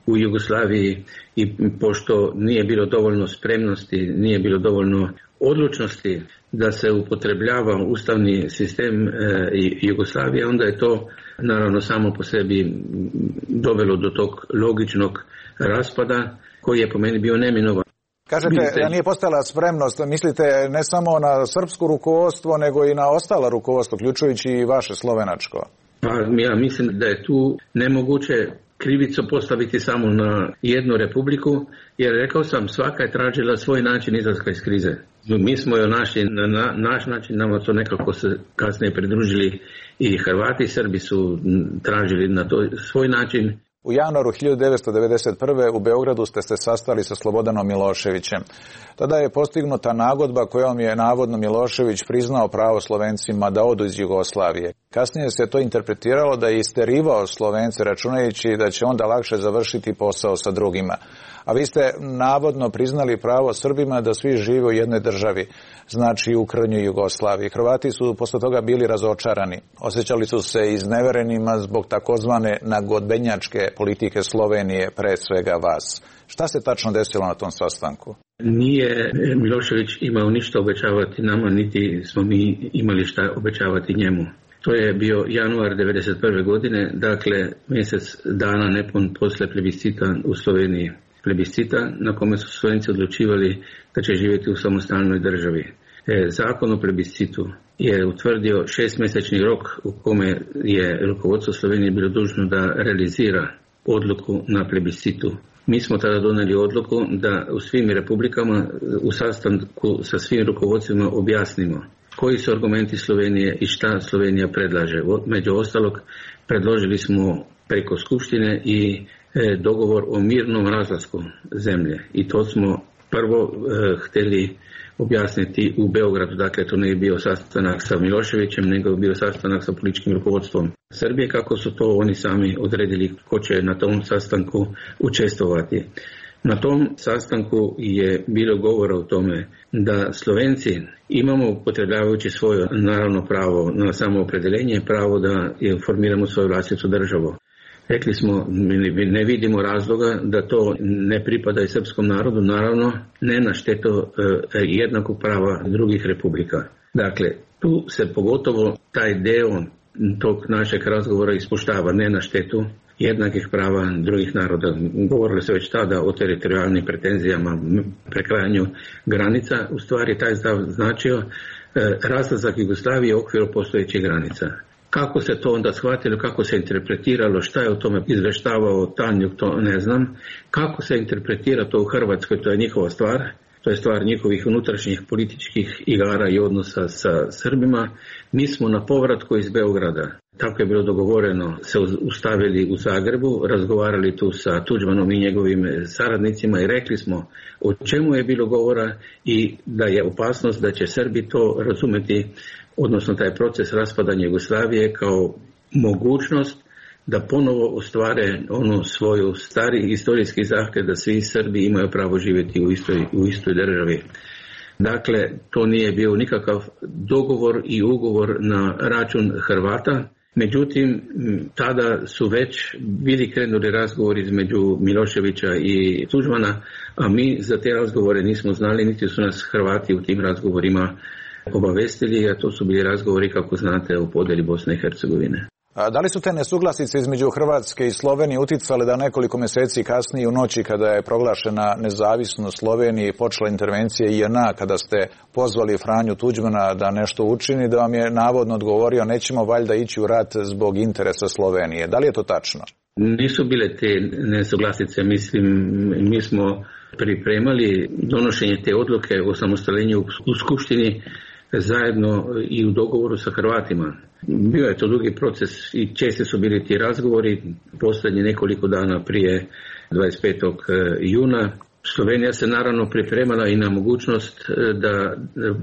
u Jugoslaviji i pošto nije bilo dovoljno spremnosti, nije bilo dovoljno odlučnosti da se upotrebljava ustavni sistem e, Jugoslavije, onda je to naravno samo po sebi dovelo do tog logičnog raspada koji je po meni bio neminovan. Kažete da nije postojala spremnost, mislite ne samo na srpsko rukovodstvo, nego i na ostalo rukovodstvo, uključujući i vaše slovenačko? Pa ja mislim da je tu nemoguće krivicu postaviti samo na jednu republiku, jer rekao sam, svaka je tražila svoj način izlaska iz krize. Mi smo joj našli na, na naš način, nama to nekako se kasnije pridružili i Hrvati, Srbi su tražili na to svoj način. U januaru hiljadu devetsto devedeset prve. u Beogradu ste se sastali sa Slobodanom Miloševićem. Tada je postignuta nagodba kojom je navodno Milošević priznao pravo Slovencima da odu iz Jugoslavije. Kasnije se to interpretiralo da je isterivao Slovence računajući da će onda lakše završiti posao sa drugima. A vi ste navodno priznali pravo Srbima da svi žive u jednoj državi, znači u krnjoj Jugoslaviji. Hrvati su posle toga bili razočarani. Osjećali su se izneverenima zbog takozvane nagodbenjačke politike Slovenije, pre svega vas. Šta se tačno desilo na tom sastanku? Nije Milošević imao ništa obećavati nama, niti smo mi imali šta obećavati njemu. To je bio januar devedeset prve. godine, dakle mjesec dana nepun posle plebiscita u Sloveniji. Plebiscita na kome su Slovenci odlučivali da će živjeti u samostalnoj državi. E, zakon o plebiscitu je utvrdio šestmjesečni rok u kome je rukovodstvo Slovenije bilo dužno da realizira odluku na plebiscitu. Mi smo tada donijeli odluku da u svim republikama u sastanku sa svim rukovodstvima objasnimo koji su argumenti Slovenije i šta Slovenija predlaže. Među ostalog predložili smo preko Skupštine i e, dogovor o mirnom razlasku zemlje. I to smo prvo e, htjeli objasniti u Beogradu. Dakle, to nije bio sastanak sa Miloševićem, nego je bio sastanak sa političkim rukovodstvom Srbije, kako su to oni sami odredili ko će na tom sastanku učestvovati. Na tom sastanku je bilo govora o tome da Slovenci imamo, upotrebljavajući svoje naravno pravo na samoopredeljenje, pravo da formiramo svoju vlastitu državu. Rekli smo, ne vidimo razloga da to ne pripada i srpskom narodu, naravno ne na štetu jednakog prava drugih republika. Dakle, tu se pogotovo taj deo tog našeg razgovora ispoštava, ne na štetu jednakih prava drugih naroda. Govorili se već tada o teritorijalnim pretenzijama, prekrajanju granica. U stvari taj stav značio razlazak Jugoslavije u okviru postojećih granica. Kako se to onda shvatilo, kako se interpretiralo, šta je o tome izveštavao Tanjuk, to ne znam. Kako se interpretira to u Hrvatskoj, to je njihova stvar. To je stvar njihovih unutrašnjih političkih igara i odnosa sa Srbima. Mi smo na povratku iz Beograda, tako je bilo dogovoreno, se ustavili u Zagrebu, razgovarali tu sa Tuđmanom i njegovim saradnicima i rekli smo o čemu je bilo govora i da je opasnost da će Srbi to razumeti, odnosno taj proces raspadanja Jugoslavije kao mogućnost da ponovo ostvare ono svoju stari historijski zahtjev da svi Srbi imaju pravo živjeti u istoj, u istoj državi. Dakle, to nije bio nikakav dogovor i ugovor na račun Hrvata. Međutim, tada su već bili krenuli razgovori između Miloševića i Tuđmana, a mi za te razgovore nismo znali, niti su nas Hrvati u tim razgovorima obavestili, a to su bili razgovori, kako znate, o podjeli Bosne i Hercegovine. A da li su te nesuglasice između Hrvatske i Slovenije uticale da nekoliko mjeseci kasnije u noći kada je proglašena nezavisnost Slovenije i počela intervencija I N A, kada ste pozvali Franju Tuđmana da nešto učini, da vam je navodno odgovorio nećemo valjda ići u rat zbog interesa Slovenije. Da li je to tačno? Nisu bile te nesuglasice, mislim, mi smo pripremali donošenje te odluke o samostaljenju u Skupštini zajedno i u dogovoru sa Hrvatima. Bio je to dugi proces i česti su bili ti razgovori, posljednji nekoliko dana prije dvadeset petog juna. Slovenija se naravno pripremala i na mogućnost da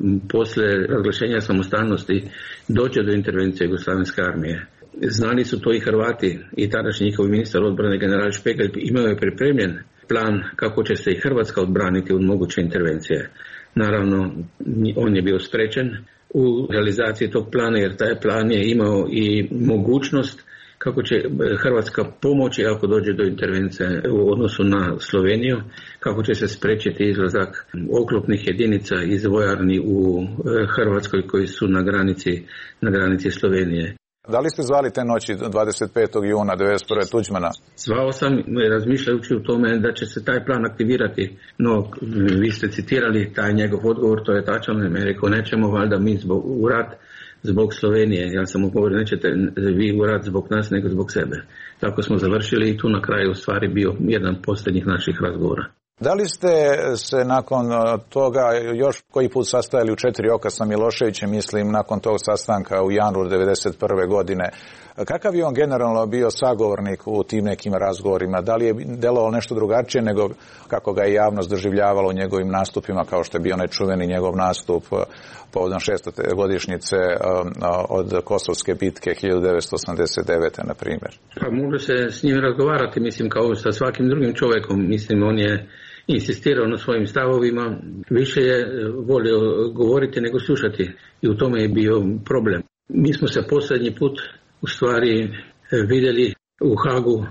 posle razglašenja samostalnosti dođe do intervencije Jugoslavenske armije. Znali su to i Hrvati i tadašnji njihovi ministar odbrane general Špegelj imao je pripremljen plan kako će se i Hrvatska odbraniti od moguće intervencije. Naravno, on je bio sprečen u realizaciji tog plana jer taj plan je imao i mogućnost kako će Hrvatska pomoći ako dođe do intervencije u odnosu na Sloveniju, kako će se spriječiti izlazak oklopnih jedinica iz vojarni u Hrvatskoj koji su na granici, na granici Slovenije. Da li ste zvali te noći dvadeset petog juna devedeset prve Tuđmana? Zvao sam razmišljajući o tome da će se taj plan aktivirati, no vi ste citirali taj njegov odgovor, to je tačan, me rekao nećemo valjda mi zbog, u rat zbog Slovenije. Ja sam mu govorio nećete vi u rat zbog nas nego zbog sebe. Tako smo završili i tu na kraju u stvari bio jedan posljednjih naših razgovora. Da li ste se nakon toga još koji put sastajali u četiri oka sa Miloševićem, mislim nakon tog sastanka u januaru devedeset prve godine? Kakav je on generalno bio sagovornik u tim nekim razgovorima? Da li je delovalo nešto drugačije nego kako ga je javnost doživljavala u njegovim nastupima, kao što je bio nečuveni njegov nastup povodom šestute godišnjice od Kosovske bitke hiljadu devetsto osamdeset devete. na primjer? Pa mogu se s njim razgovarati, mislim kao sa svakim drugim čovjekom, mislim on je insistirao na svojim stavovima, više je volio govoriti nego slušati i u tome je bio problem. Mi smo se posljednji put u stvari vidjeli u Hagu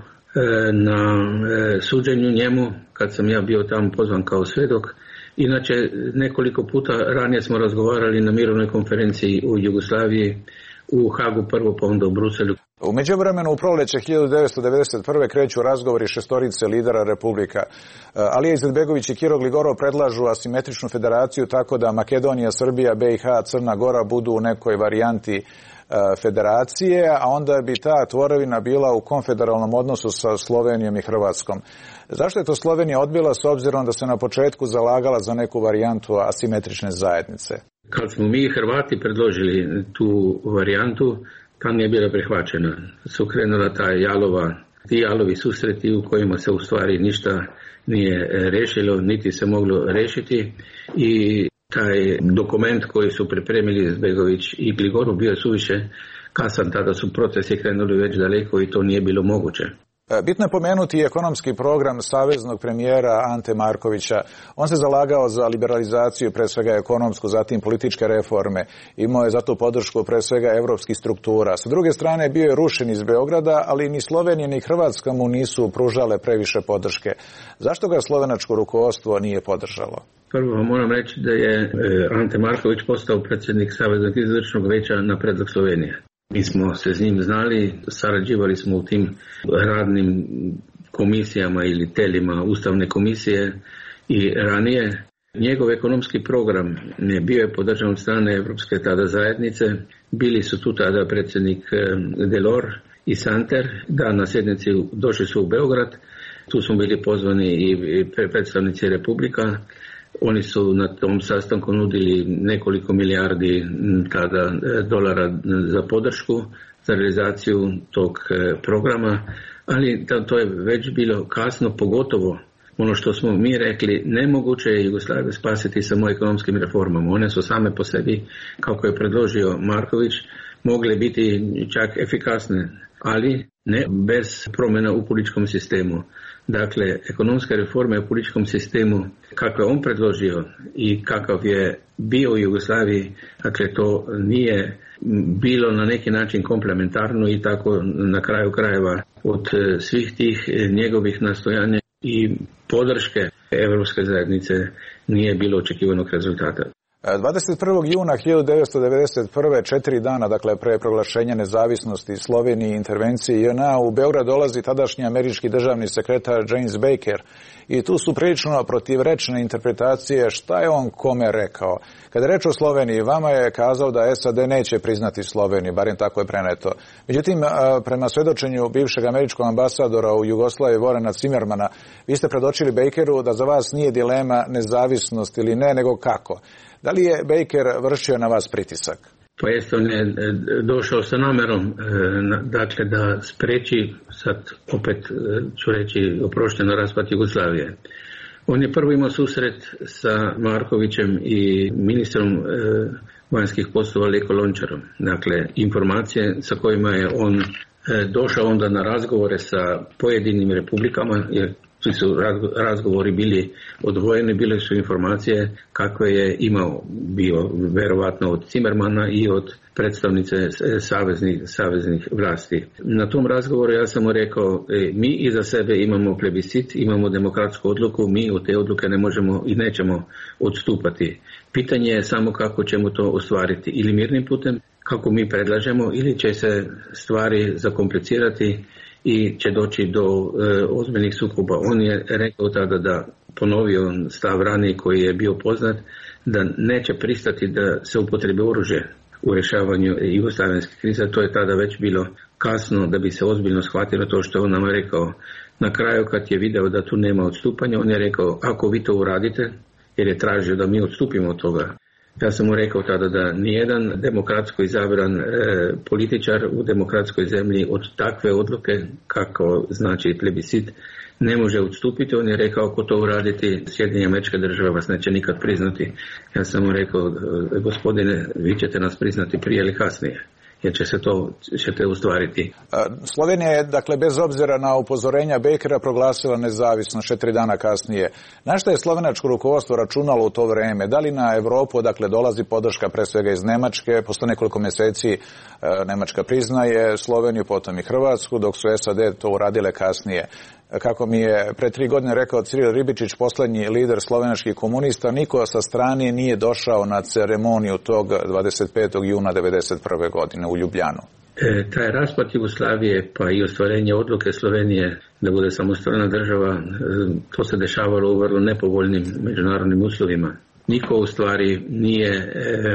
na suđenju njemu, kad sam ja bio tamo pozvan kao svjedok. Inače, nekoliko puta ranije smo razgovarali na mirovnoj konferenciji u Jugoslaviji, u Hagu prvo, pa onda u Bruselju. U međuvremenu u proljeće hiljadu devetsto devedeset prve kreću razgovori šestorice lidera republika. Alija Izetbegović i Kiro Gligorov predlažu asimetričnu federaciju tako da Makedonija, Srbija, B i H, Crna Gora budu u nekoj varijanti federacije, a onda bi ta tvorevina bila u konfederalnom odnosu sa Slovenijom i Hrvatskom. Zašto je to Slovenija odbila s obzirom da se na početku zalagala za neku varijantu asimetrične zajednice? Kad smo mi Hrvati predložili tu varijantu, ta nije bila prihvaćena. Su krenula ta jalova, ti jalovi susreti u kojima se u stvari ništa nije rešilo, niti se moglo rešiti i taj dokument koji su pripremili Izetbegović i Gligorov bio suviše kasan, tada su procesi krenuli već daleko i to nije bilo moguće. Bitno je pomenuti i ekonomski program saveznog premijera Ante Markovića. On se zalagao za liberalizaciju, pre svega ekonomsku, zatim političke reforme. Imao je zato podršku pre svega evropskih struktura. Sa druge strane bio je rušen iz Beograda, ali ni Slovenija ni Hrvatska mu nisu pružale previše podrške. Zašto ga slovenačko rukovodstvo nije podržalo? Prvo moram reći da je Ante Marković postao predsjednik Saveznog izvršnog veća na predlog Slovenije. Mi smo se s njim znali, sarađivali smo u tim radnim komisijama ili telima Ustavne komisije i ranije. Njegov ekonomski program ne bio je podržan od strane Evropske tada zajednice. Bili su tu tada predsjednik Delors i Santer, da na sjednici došli su u Beograd. Tu smo bili pozvani i predstavnici Republika. Oni su na tom sastanku nudili nekoliko milijardi tada dolara za podršku, za realizaciju tog programa, ali to je već bilo kasno, pogotovo ono što smo mi rekli, nemoguće je Jugoslaviju spasiti samo ekonomskim reformama. One su same po sebi, kako je predložio Marković, mogle biti čak efikasne, ali ne bez promjena u političkom sistemu. Dakle, ekonomske reforme u političkom sistemu, kako je on predložio i kakav je bio u Jugoslaviji, dakle to nije bilo na neki način komplementarno i tako na kraju krajeva od svih tih njegovih nastojanja i podrške Evropske zajednice nije bilo očekivanog rezultata. dvadeset prvog juna hiljadu devetsto devedeset prve, četiri dana, dakle pre proglašenja nezavisnosti Slovenije i intervencije J N A, u Beograd dolazi tadašnji američki državni sekretar James Baker i tu su prilično protivrečne interpretacije šta je on kome rekao. Kada je reč o Sloveniji, vama je kazao da S A D neće priznati Sloveniju, barem tako je preneto. Međutim, prema svedočenju bivšeg američkog ambasadora u Jugoslaviji Vorena Cimermana, vi ste predočili Bakeru da za vas nije dilema nezavisnost ili ne, nego kako. Da li je Baker vršio na vas pritisak? Pa jest, on je došao sa namerom, dakle, da spreči, sad opet ću reći oprošteno, raspad Jugoslavije. On je prvo imao susret sa Markovićem i ministrom vanjskih poslova Leko Lončarom. Dakle, informacije sa kojima je on došao onda na razgovore sa pojedinim republikama, jer Svi su razgovori bili odvojeni, bile su informacije kakve je imao bio verovatno od Zimmermana i od predstavnice saveznih, saveznih vlasti. Na tom razgovoru ja sam mu rekao, mi iza sebe imamo plebiscit, imamo demokratsku odluku, mi od te odluke ne možemo i nećemo odstupati. Pitanje je samo kako ćemo to ostvariti, ili mirnim putem, kako mi predlažemo, ili će se stvari zakomplicirati i će doći do e, ozbiljnih sukoba. On je rekao tada da ponovio stav raniji koji je bio poznat, da neće pristati da se upotrebi oružje u rješavanju jugoslavenske krize. To je tada već bilo kasno da bi se ozbiljno shvatilo to što on nam je rekao. Na kraju kad je video da tu nema odstupanja, on je rekao, ako vi to uradite, jer je tražio da mi odstupimo od toga. Ja sam mu rekao tada da nijedan demokratsko izabran e, političar u demokratskoj zemlji od takve odluke, kako znači plebiscit, ne može odstupiti. On je rekao, ako to uraditi, Sjedinjene Američke Države vas neće nikad priznati. Ja sam mu rekao, gospodine, vi ćete nas priznati prije ili kasnije, jer će se to ćete ustvariti. Slovenija je, dakle, bez obzira na upozorenja Bekera proglasila nezavisnost četiri dana kasnije. Na što je slovenačko rukovodstvo računalo u to vrijeme? Da li na Europu, dakle, dolazi podrška pre svega iz Nemačke? Posle nekoliko mjeseci Nemačka priznaje Sloveniju, potom i Hrvatsku, dok su S A D to uradile kasnije. Kako mi je pre tri godine rekao Ciril Ribičić, posljednji lider slovenačkih komunista, niko sa strane nije došao na ceremoniju tog dvadeset petog juna devedeset prve godine u Ljubljanu. E, taj raspad Jugoslavije pa i ostvarenje odluke Slovenije da bude samostalna država, e, to se dešavalo u vrlo nepovoljnim međunarodnim uslovima. Niko u stvari nije e,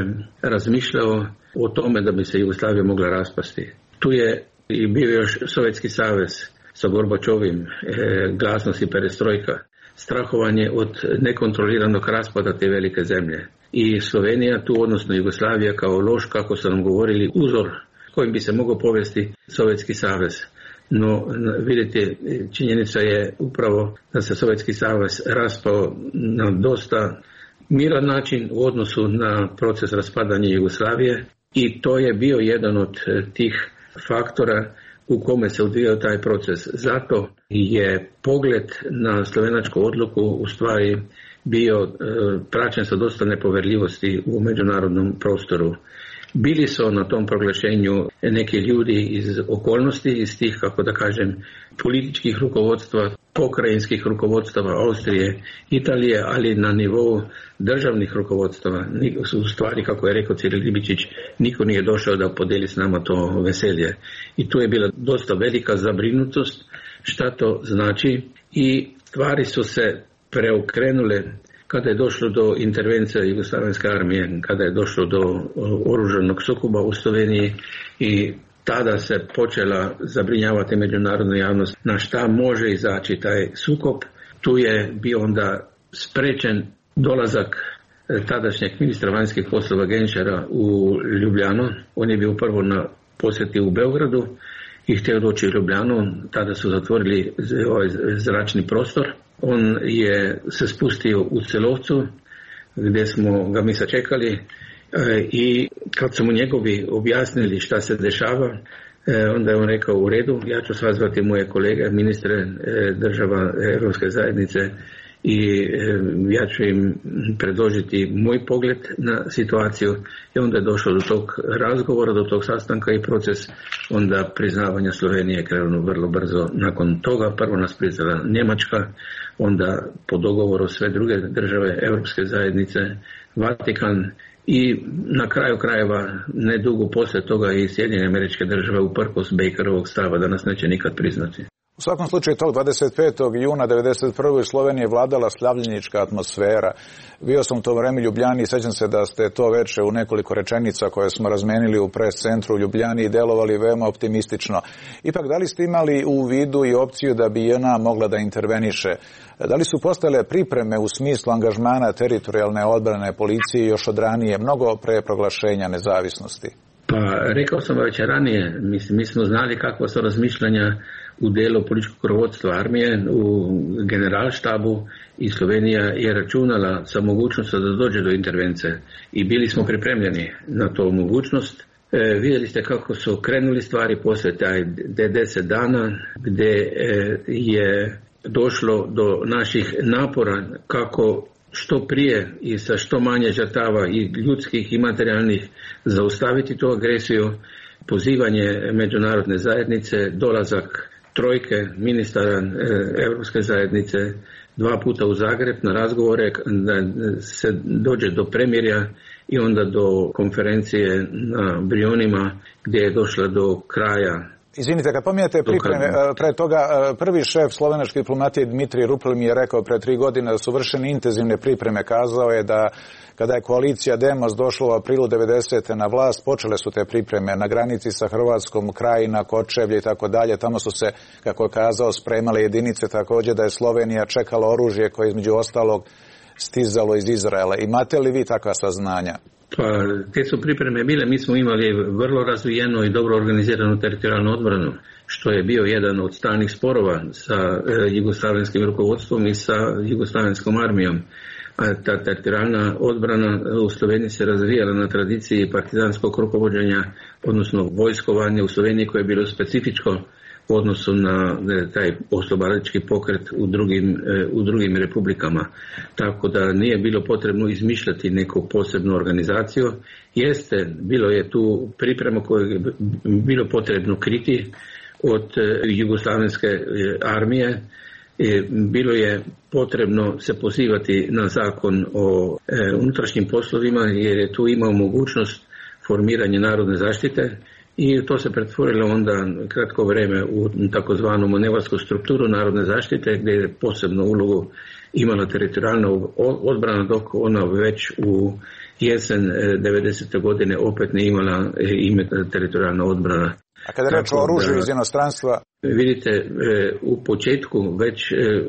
razmišljao o tome da bi se Jugoslavija mogla raspasti. Tu je i bio još Sovjetski savez sa Gorbačovim, e, glasnost i perestrojka, strahovanje od nekontroliranog raspada te velike zemlje. I Slovenija tu, odnosno Jugoslavija kao loš, kako su nam govorili, uzor kojim bi se mogao povesti Sovjetski savez. No, vidite, činjenica je upravo da se Sovjetski savez raspao na dosta miran način u odnosu na proces raspadanja Jugoslavije i to je bio jedan od tih faktora u kome se odvijao taj proces. Zato je pogled na slovenačku odluku u stvari bio e, praćen sa dosta nepoverljivosti u međunarodnom prostoru. Bili su na tom proglašenju neki ljudi iz okolnosti, iz tih, kako da kažem, političkih rukovodstva, pokrajinskih rukovodstava Austrije, Italije, ali na nivou državnih rukovodstava. U stvari, kako je rekao Ciril Ribičić, niko nije došao da podeli s nama to veselje. I tu je bila dosta velika zabrinutost šta to znači i stvari su se preokrenule kada je došlo do intervencije Jugoslavenske armije, kada je došlo do oružanog sukoba u Sloveniji i tada se počela zabrinjavati međunarodna javnost na šta može izaći taj sukob. Tu je bio onda sprečen dolazak tadašnjeg ministra vanjskih poslova Genčara u Ljubljanu. On je bio prvo na posjeti u Beogradu i htio doći u Ljubljanu. Tada su zatvorili ovaj zračni prostor. On je se spustio u Celovcu gdje smo ga mi sačekali i kad su mu njegovi objasnili šta se dešava, onda je on rekao u redu, ja ću sazvati moje kolege, ministre država Europske zajednice i ja ću im predložiti moj pogled na situaciju i onda je došlo do tog razgovora, do tog sastanka i proces onda priznavanja Slovenije krenuo vrlo brzo. Nakon toga prvo nas priznala Njemačka, onda po dogovoru sve druge države Europske zajednice, Vatikan i na kraju krajeva nedugo poslije toga i Sjedinjene Američke Države uprkos Bakerovog stava da nas neće nikad priznati. U svakom slučaju tog dvadeset petog juna devedeset prve u Sloveniji je vladala slavljenička atmosfera. Bio sam u to vreme u Ljubljani i sećam se da ste to veče u nekoliko rečenica koje smo razmenili u pres centru u Ljubljani i delovali veoma optimistično. Ipak, da li ste imali u vidu i opciju da bi J N A mogla da interveniše? Da li su postale pripreme u smislu angažmana teritorijalne odbrane policije još od ranije, mnogo pre proglašenja nezavisnosti? Pa rekao sam već ranije, mislim, mi smo znali kakva su razmišljanja u delu političkog rukovodstva armije, u generalštabu i Slovenija je računala sa mogućnostom da dođe do intervencije i bili smo pripremljeni na to mogućnost. E, vidjeli ste kako su krenuli stvari poslije taj deset dana gdje e, je došlo do naših napora kako što prije i sa što manje žrtava i ljudskih i materijalnih zaustaviti tu agresiju, pozivanje međunarodne zajednice, dolazak trojke ministara Europske zajednice dva puta u Zagreb na razgovore da se dođe do premirja i onda do konferencije na Brionima gdje je došla do kraja. Izvinite, kad pominjate pripreme, pre toga prvi šef slovenačke diplomatije Dmitrij Rupel mi je rekao pre tri godine da su vršene intenzivne pripreme. Kazao je da kada je koalicija Demos došla u aprilu devedesete na vlast, počele su te pripreme na granici sa Hrvatskom, Krajina, Kočevlje i tako dalje. Tamo su se, kako je kazao, spremale jedinice, također da je Slovenija čekala oružje koje između ostalog stizalo iz Izraela. Imate li vi takva saznanja? Pa, te su pripreme bile, mi smo imali vrlo razvijenu i dobro organiziranu teritorijalnu odbranu, što je bio jedan od stalnih sporova sa e, jugoslavenskim rukovodstvom i sa jugoslavenskom armijom. A ta teritorijalna odbrana u Sloveniji se razvijala na tradiciji partizanskog rukovođenja, odnosno vojskovanja u Sloveniji koje je bilo specifičko u odnosu na taj oslobodilački pokret u drugim, u drugim republikama. Tako da nije bilo potrebno izmišljati neku posebnu organizaciju. Jeste, bilo je tu priprema koju je bilo potrebno kriti od jugoslavenske armije. Bilo je potrebno se pozivati na zakon o unutrašnjim poslovima jer je tu imao mogućnost formiranja narodne zaštite. I to se pretvorilo onda kratko vrijeme u takozvanu manevarsku strukturu narodne zaštite gdje je posebnu ulogu imala teritorijalna odbrana dok ona već u jesen devedesete godine opet ne imala ime teritorijalna odbrana. A kada je reč o oružju iz inostranstva? Vidite, u početku već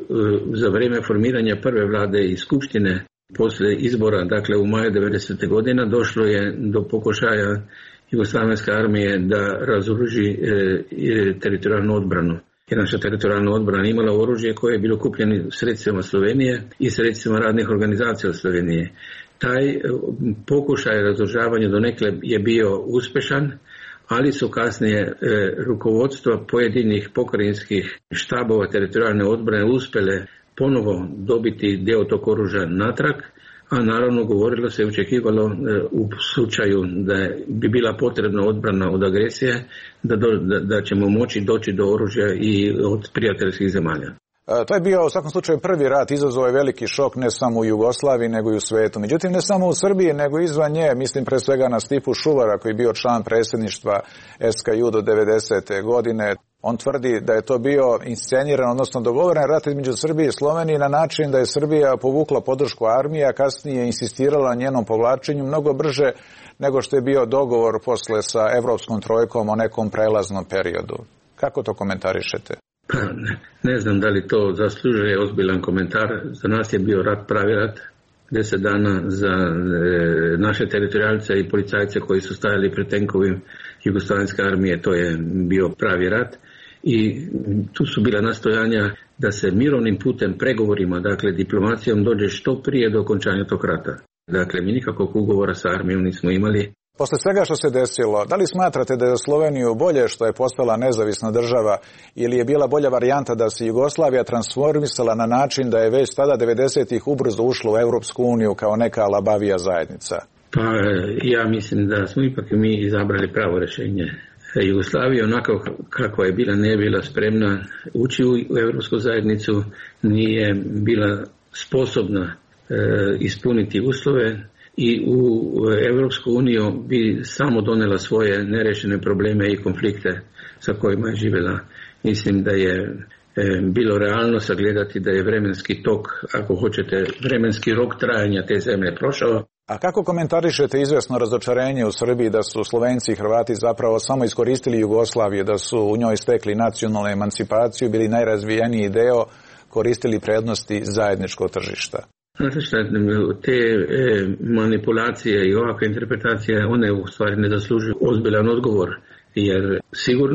za vrijeme formiranja prve vlade i skupštine poslije izbora, dakle u maju devedesete godine došlo je do pokušaja jugoslavenske armije da razoruži e, teritorijalnu odbranu. Jer naša teritorijalna odbrana imala oružje koje je bilo kupljeno sredstvima Slovenije i sredstvima radnih organizacija od Slovenije. Taj e, pokušaj razoružavanja donekle je bio uspješan, ali su kasnije e, rukovodstva pojedinih pokrajinskih štabova teritorijalne odbrane uspjele ponovo dobiti dio tog oružja natrag, a naravno govorilo se i očekivalo u slučaju da bi bila potrebna odbrana od agresije, da, do, da, da ćemo moći doći do oružja i od prijateljskih zemalja. To je bio u svakom slučaju prvi rat, izazvao je veliki šok ne samo u Jugoslaviji nego i u svijetu. Međutim, ne samo u Srbiji nego izvan nje, mislim pre svega na Stipu Šuvara koji je bio član predsjedništva S K J do devedesete godine. On tvrdi da je to bio insceniran, odnosno dogovoren rat između Srbije i Slovenije na način da je Srbija povukla podršku armije, a kasnije insistirala na njenom povlačenju mnogo brže nego što je bio dogovor posle sa Evropskom trojkom o nekom prelaznom periodu. Kako to komentarišete? Pa, ne, ne znam da li to zaslužuje ozbiljan komentar. Za nas je bio rat pravi rat. Deset dana za e, naše teritorijalce i policajce koji su stajali pred tenkovim jugoslavenske armije, to je bio pravi rat. I tu su bila nastojanja da se mirovnim putem, pregovorima, dakle diplomacijom dođe što prije do okončanja tog rata. Dakle, mi nikakvog ugovora sa armijom nismo imali. Posle svega što se desilo, da li smatrate da je za Sloveniju bolje što je postala nezavisna država ili je bila bolja varijanta da se Jugoslavija transformisala na način da je već tada devedesetih ubrzo ušla u Europsku uniju kao neka labavija zajednica? Pa ja mislim da smo ipak mi izabrali pravo rješenje. Jugoslavija onako kako je bila ne bila spremna ući u Europsku zajednicu, nije bila sposobna e, ispuniti uslove i u Europsku uniju bi samo donela svoje nerešene probleme i konflikte sa kojima je živjela. Mislim da je e, bilo realno sagledati da je vremenski tok, ako hoćete, vremenski rok trajanja te zemlje prošao. A kako komentarišete izvjesno razočarenje u Srbiji da su Slovenci i Hrvati zapravo samo iskoristili Jugoslaviju, da su u njoj stekli nacionalnu emancipaciju, bili najrazvijeniji deo, koristili prednosti zajedničkog tržišta? Znate šta, te e, manipulacije i ovakve interpretacije, one u stvari ne zaslužuju ozbiljan odgovor, jer sigurno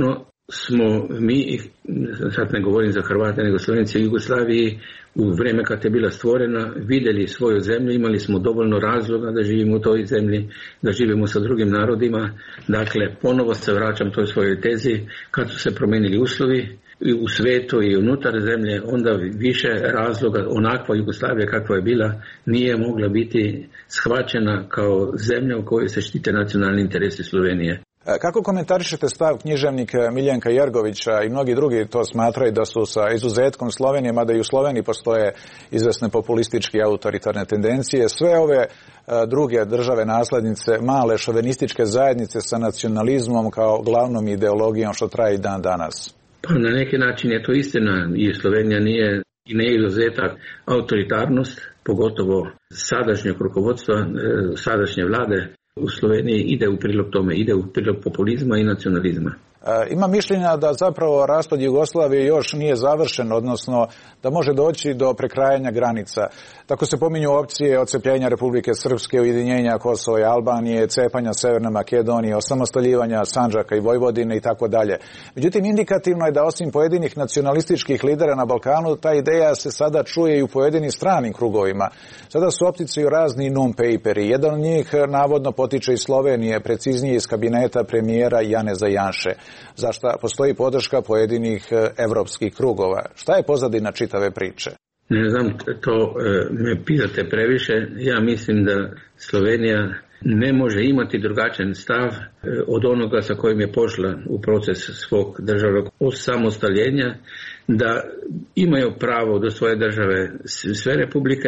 smo mi, sad ne govorim za Hrvate, nego Slovenci u Jugoslaviji, u vrijeme kad je bila stvorena, vidjeli svoju zemlju, imali smo dovoljno razloga da živimo u toj zemlji, da živimo sa drugim narodima. Dakle, ponovo se vraćam toj svojoj tezi, kad su se promijenili uslovi i u svijetu i unutar zemlje, onda više razloga, onakva Jugoslavija kakva je bila, nije mogla biti shvaćena kao zemlja u kojoj se štite nacionalni interesi Slovenije. Kako komentarišete stav književnika Miljenka Jergovića i mnogi drugi to smatraju da su sa izuzetkom Slovenije, mada i u Sloveniji postoje izvesne populističke i autoritarne tendencije, sve ove druge države naslednice, male šovinističke zajednice sa nacionalizmom kao glavnom ideologijom što traje i dan danas? Pa na neki način je to istina i Slovenija nije i ne izuzetak. Autoritarnost, pogotovo sadašnjeg rukovodstva, sadašnje vlade u Sloveniji ide u prilog tome, ide u prilog populizma i nacionalizma. Ima mišljenja da zapravo raspad Jugoslavije još nije završen, odnosno da može doći do prekrajanja granica. Tako se pominju opcije odcepljenja Republike Srpske, ujedinjenja Kosova i Albanije, cepanja Severne Makedonije, osamostaljivanja Sandžaka i Vojvodine i tako dalje. Međutim, indikativno je da osim pojedinih nacionalističkih lidera na Balkanu, ta ideja se sada čuje i u pojedinim stranim krugovima. Sada su opticaju razni non-paperi. Jedan od njih navodno potiče iz Slovenije, preciznije iz kabineta premijera Janeza Janše, za šta postoji podrška pojedinih evropskih krugova. Šta je pozadina čitave priče? Ne znam, to e, me pitate previše. Ja mislim da Slovenija ne može imati drugačan stav e, od onoga sa kojim je pošla u proces svog državnog osamostaljenja, da imaju pravo do svoje države sve republike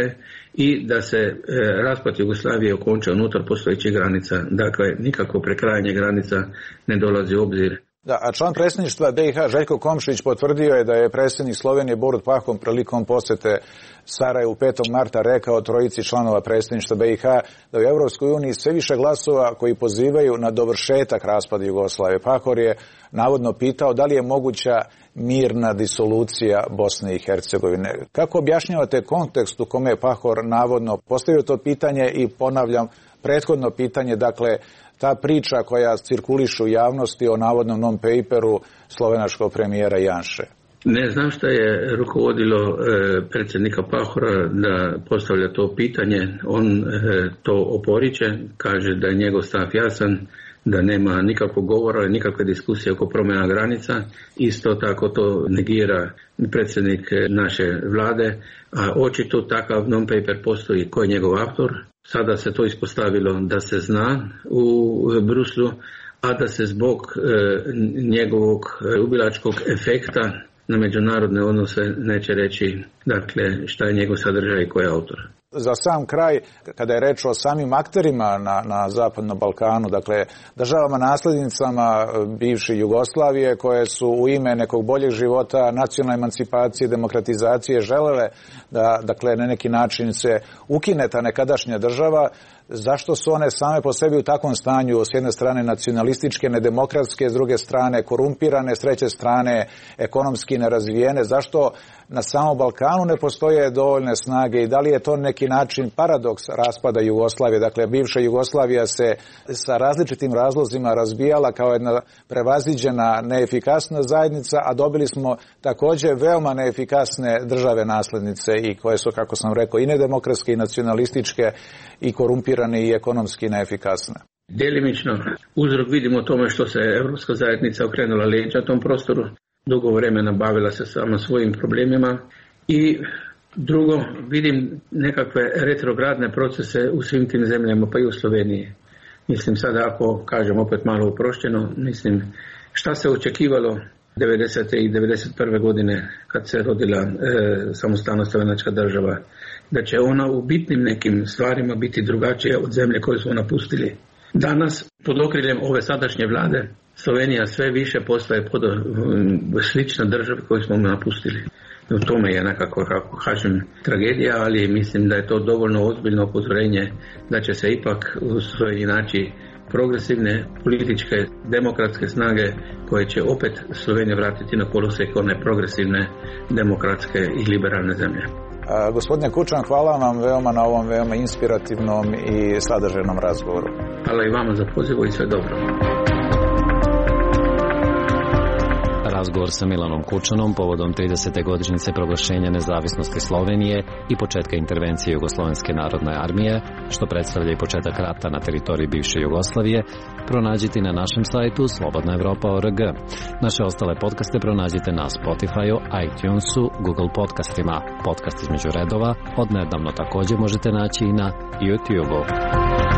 i da se e, raspad Jugoslavije okonča unutar postojećih granica. Dakle, nikako prekrajanje granica ne dolazi u obzir. Da, a član predsjedništva B i H Željko Komšić potvrdio je da je predsjednik Slovenije Borut Pahor prilikom posjete Sarajevu petog marta rekao trojici članova predsjedništva B i H da u Europskoj uniji sve više glasova koji pozivaju na dovršetak raspada Jugoslavije. Pahor je navodno pitao da li je moguća mirna disolucija Bosne i Hercegovine. Kako objašnjavate kontekst u kome je Pahor navodno postavio to pitanje i ponavljam prethodno pitanje, dakle ta priča koja cirkuliše u javnosti o navodnom non-paperu slovenačkog premijera Janše? Ne znam šta je rukovodilo e, predsjednika Pahora da postavlja to pitanje. On e, to oporiče, kaže da je njegov stav jasan, da nema nikakvog govora, nikakve diskusije oko promjena granica. Isto tako to negira predsjednik naše vlade, a očito takav non-paper postoji. Ko je njegov autor? Sada se to ispostavilo da se zna u Bruslu, a da se zbog e, njegovog ubilačkog efekta na međunarodne odnose neće reći, dakle, šta je njegov sadržaj i ko je autor. Za sam kraj, kada je reč o samim akterima na, na Zapadnom Balkanu, dakle državama nasljednicama bivše Jugoslavije koje su u ime nekog boljeg života, nacionalne emancipacije, demokratizacije želele da, dakle, na neki način se ukine ta nekadašnja država, zašto su one same po sebi u takvom stanju, s jedne strane nacionalističke, nedemokratske, s druge strane korumpirane, s treće strane ekonomski nerazvijene, zašto na samom Balkanu ne postoje dovoljne snage i da li je to neki način paradoks raspada Jugoslavije? Dakle, bivša Jugoslavija se sa različitim razlozima razbijala kao jedna prevaziđena neefikasna zajednica, a dobili smo također veoma neefikasne države naslednice i koje su, kako sam rekao, i nedemokratske i nacionalističke i korumpirane i ekonomski neefikasne. Djelimično uzrok vidimo tome što se Europska zajednica okrenula leđa tom prostoru. Dugo vremena bavila se samo svojim problemima i drugo, vidim nekakve retrogradne procese u svim tim zemljama, pa i u Sloveniji. Mislim sada, ako kažem opet malo uprošćeno, mislim šta se očekivalo devedesete i devedeset prve godine kad se rodila e, samostalna slovenačka država, da će ona u bitnim nekim stvarima biti drugačija od zemlje koje su napustili. Danas, pod okriljem ove sadašnje vlade, Slovenija sve više postaje pod slična država koju smo napustili. U tome je nekako, kako kažem, tragedija, ali mislim da je to dovoljno ozbiljno upozorenje da će se ipak u Sloveniji naći progresivne, političke, demokratske snage koje će opet Sloveniju vratiti na kolosek one progresivne, demokratske i liberalne zemlje. A, gospodine Kučan, hvala vam veoma na ovom veoma inspirativnom i sadržajnom razgovoru. Hvala i vama za poziv i sve dobro. razgovor sa Milanom Kučanom povodom tridesete godišnjice proglašenja nezavisnosti Slovenije i početka intervencije Jugoslovenske narodne armije, što predstavlja i početak rata na teritoriji bivše Jugoslavije, pronađite na našem sajtu slobodna evropa tačka org. Naše ostale podcaste pronađite na Spotify-u, iTunesu, Google podcastima. Podcast između redova odnedavno također možete naći i na YouTube-u.